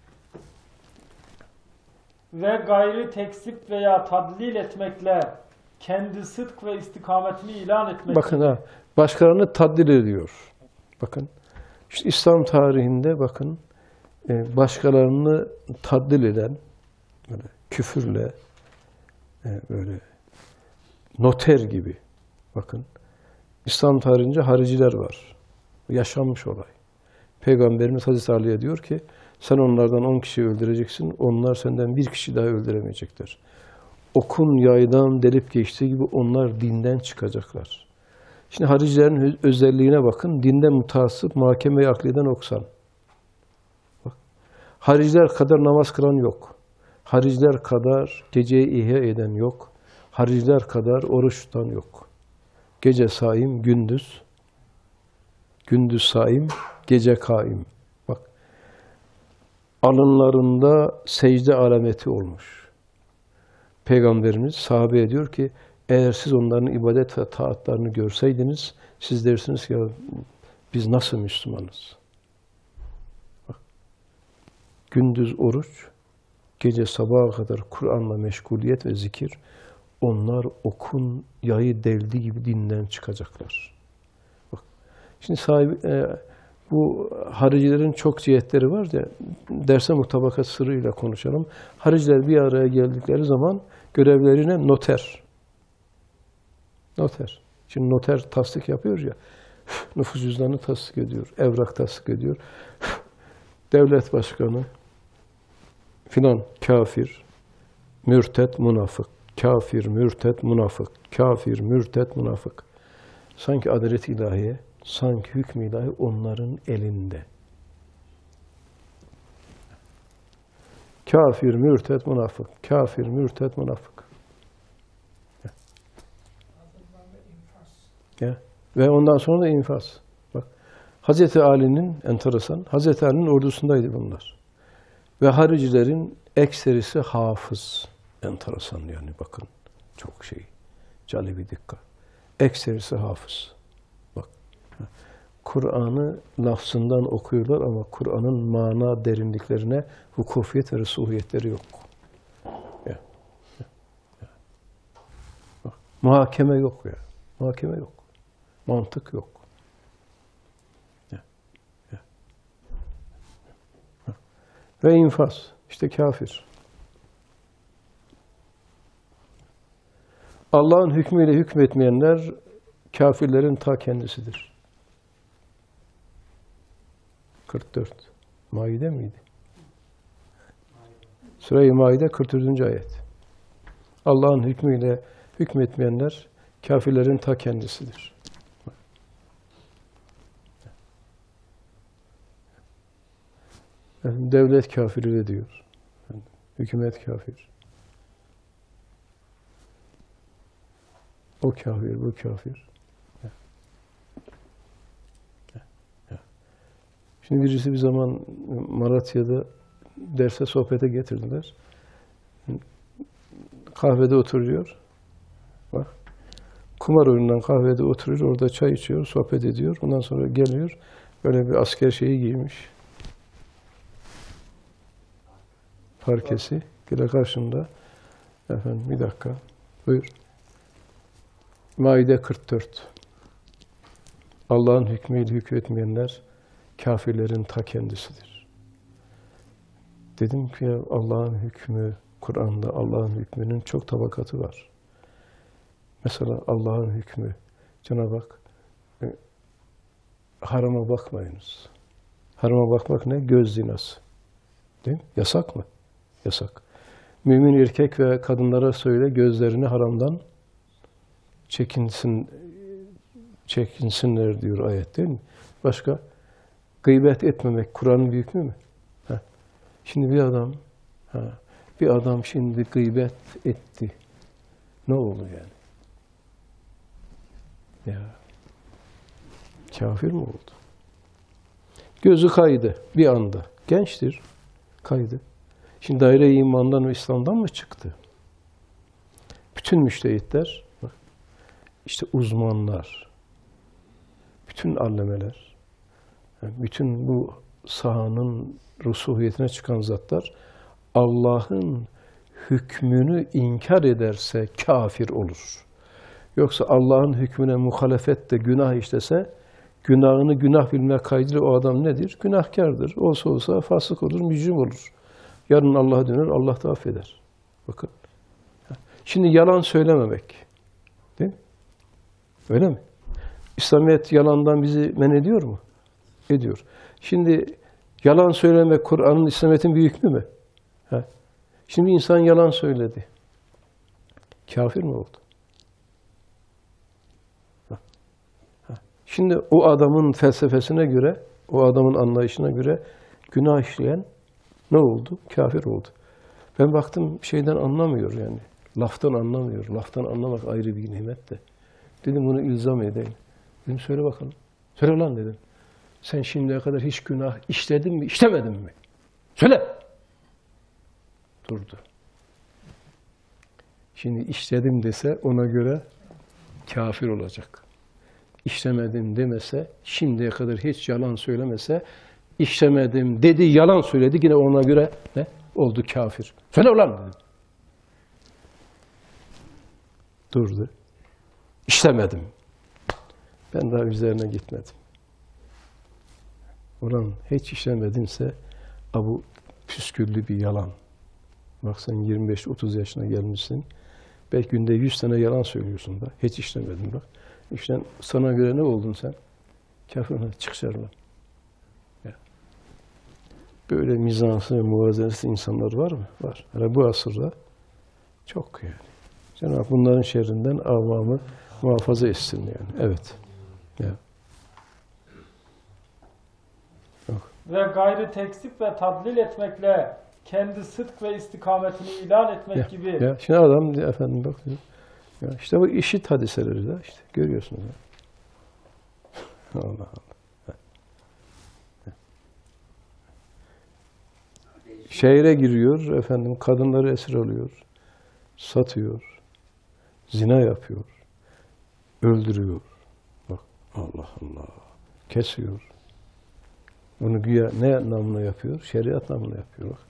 Ve gayrı tekzip veya tadlil etmekle kendi sıdk ve istikametini ilan etmek. Bakın ha, başkalarını tadil ediyor. Bakın, işte İslam tarihinde bakın, başkalarını tadil eden, böyle küfürle, böyle noter gibi, bakın, İslam tarihinde hariciler var. Yaşanmış olay. Peygamberimiz Hazreti Ali'ye diyor ki, sen onlardan 10 kişiyi öldüreceksin, onlar senden bir kişi daha öldüremeyecekler. Okun yaydan delip geçtiği gibi onlar dinden çıkacaklar. Şimdi haricilerin özelliğine bakın, dinden mutasip, mahkeme-i akliden oksan. Bak, hariciler kadar namaz kılan yok. Hariciler kadar geceyi ihya eden yok. Hariciler kadar oruç tutan yok. Gece saim, gündüz saim, gece kaim. Bak, alınlarında secde alameti olmuş. Peygamberimiz sahabeye diyor ki, eğer siz onların ibadet ve taatlarını görseydiniz, siz dersiniz ki ya biz nasıl Müslümanız? Bak, gündüz oruç, gece sabaha kadar Kur'an'la meşguliyet ve zikir, onlar okun yayı deldiği gibi dinden çıkacaklar. Bak, şimdi bu haricilerin çok cihetleri var ya, derse mutabakat sırrıyla konuşalım. Hariciler bir araya geldikleri zaman görevlerine noter. Noter. Şimdi noter tasdik yapıyor ya, nüfus cüzdanı tasdik ediyor, evrak tasdik ediyor. Devlet başkanı filan kafir, mürtet, münafık. Kafir, mürtet, münafık. Kafir, mürtet, münafık. Sanki adalet ilahiye, sanki hükmü ilahi onların elinde. Kafir, mürtet, münafık. Kafir, mürtet, münafık. Ya. Ve ondan sonra da infaz. Bak, Hazreti Ali'nin enteresan, Hazreti Ali'nin ordusundaydı bunlar. Ve haricilerin ekserisi hafız. Enteresan yani bakın. Çok cali dikkat. Ekserisi hafız. Bak. Kur'an'ı lafzından okuyorlar ama Kur'an'ın mana derinliklerine hukufiyet ve resuliyetleri yok. Ya. Bak. Muhakeme yok ya. Muhakeme yok. Mantık yok. Ya. Ya. Ve infaz. İşte kafir. Allah'ın hükmüyle hükmetmeyenler kafirlerin ta kendisidir. 44. Maide miydi? Sure-i Maide 44. ayet. Allah'ın hükmüyle hükmetmeyenler kafirlerin ta kendisidir. Devlet kafiri de diyor. Hükümet kafir. O kafir, bu kafir. Şimdi birisi bir zaman Malatya'da derse, sohbete getirdiler. Kahvede oturuyor. Bak. Kumar oyunundan kahvede oturuyor, orada çay içiyor, sohbet ediyor. Ondan sonra geliyor, böyle bir asker şeyi giymiş. Parkesi. Gele karşımda. Efendim bir dakika. Buyur. Maide 44. Allah'ın hükmüyle hükmetmeyenler kafirlerin ta kendisidir. Dedim ki ya Allah'ın hükmü, Kur'an'da Allah'ın hükmünün çok tabakatı var. Mesela Allah'ın hükmü, Cenab-ı Hak harama bakmayınız. Harama bakmak ne? Göz zinası. Değil mi? Yasak mı? Yasak. Mümin erkek ve kadınlara söyle gözlerini haramdan çekinsinler diyor ayet değil mi? Başka? Gıybet etmemek Kur'an'ın bir hükmü mü? Ha. Şimdi bir adam şimdi gıybet etti. Ne oldu yani? Ya kafir mi oldu? Gözü kaydı bir anda. Gençtir. Kaydı. Şimdi daire-i imandan ve İslam'dan mı çıktı? Bütün müştehitler, işte uzmanlar, bütün allemeler, bütün bu sahanın rusuhiyetine çıkan zatlar Allah'ın hükmünü inkar ederse kafir olur. Yoksa Allah'ın hükmüne muhalefet de günah işlese, günahını günah bilme kaydıyla o adam nedir? Günahkardır. Olsa olsa fasık olur, mücrim olur. Yarın Allah'a döner, Allah da affeder. Bakın. Şimdi yalan söylememek. Değil mi? Öyle mi? İslamiyet yalandan bizi men ediyor mu? Ediyor. Şimdi yalan söylemek Kur'an'ın, İslamiyet'in bir hükmü mü? Ha. Şimdi insan yalan söyledi. Kafir mi oldu? Ha. Ha. Şimdi o adamın felsefesine göre, o adamın anlayışına göre günah işleyen ne oldu? Kafir oldu. Ben baktım şeyden anlamıyor yani. Laftan anlamıyor. Laftan anlamak ayrı bir nimet de. Dedim bunu ilzam edeyim. Dedim söyle bakalım. Söyle lan dedim. Sen şimdiye kadar hiç günah işledin mi, işlemedin mi? Söyle. Durdu. Şimdi işledim dese ona göre kafir olacak. İşlemedim demese, şimdiye kadar hiç yalan söylemese, işlemedim dedi, yalan söyledi, yine ona göre ne? Oldu kafir. Söyle ulan dedim. Durdu. İşlemedim. Ben daha üzerine gitmedim. Ulan hiç işlemedinse bu püsküllü bir yalan. Bak sen 25-30 yaşına gelmişsin. Belki günde 100 tane yalan söylüyorsun da. Hiç işlemedin bak. İşte sana göre ne oldun sen? Kafir çık dışarı. Böyle mizansı ve muvazenesiz insanlar var mı? Var. Yani bu asırda çok yani. Cenab-ı Hak bunların şerrinden avamı muhafaza etsin yani. Evet. Ya. Ve gayrı tekzip ve tadlil etmekle kendi sıdk ve istikametini ilan etmek gibi. Ya. Şimdi adam efendim bak diyor. Ya işte bu işit hadiseleri de işte görüyorsunuz ya. Allah Allah. Şehre giriyor efendim, kadınları esir alıyor, satıyor, zina yapıyor, öldürüyor. Bak Allah Allah. Kesiyor. Bunu güya ne namına yapıyor? Şeriat namına yapıyor bak.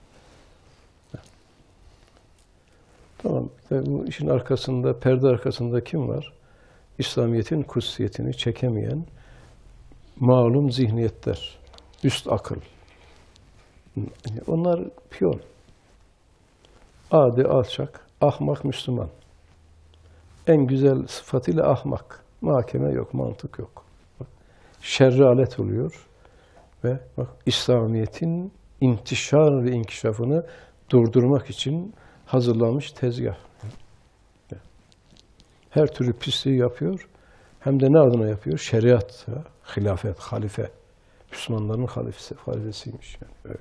Tamam. Bu işin arkasında, perde arkasında kim var? İslamiyet'in kutsiyetini çekemeyen malum zihniyetler, üst akıl. Onlar piyon. Adi, alçak, ahmak Müslüman. En güzel sıfatıyla ahmak. Mahkeme yok, mantık yok. Bak, şerre alet oluyor ve bak İslamiyet'in intişar ve inkişafını durdurmak için hazırlanmış tezgah. Her türlü pisliği yapıyor. Hem de ne adına yapıyor? Şeriat, hilafet, halife. Müslümanların halifesiymiş yani öyle.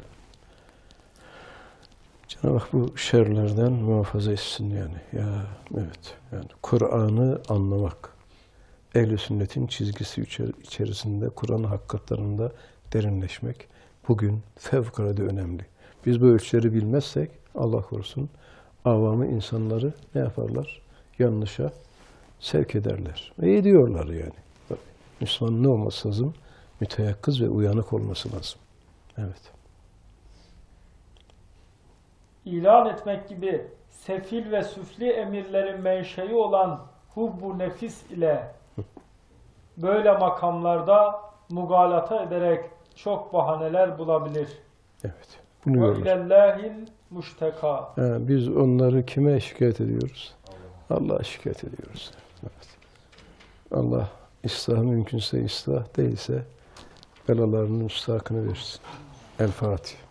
Cenab-ı Hak bu şerlerden muhafaza etsin yani. Ya evet. Yani Kur'an'ı anlamak, ehl-i sünnetin çizgisi içerisinde Kur'an hakikatlarında derinleşmek bugün fevkalade önemli. Biz bu ölçüleri bilmezsek Allah korusun avamı insanları ne yaparlar? Yanlışa sevk ederler. Ve ediyorlar yani. Müslümanın ne olması lazım? Müteyakkız ve uyanık olması lazım. Evet. İlan etmek gibi sefil ve süfli emirlerin menşei olan hubbu nefis ile böyle makamlarda mugalata ederek çok bahaneler bulabilir. Evet. Bunu ve ilellâhil muşteka. Biz onları kime şikayet ediyoruz? Allah'a şikayet ediyoruz. Evet. Allah ıslah mümkünse ıslah, değilse belalarının müstahakını versin. El Fatiha.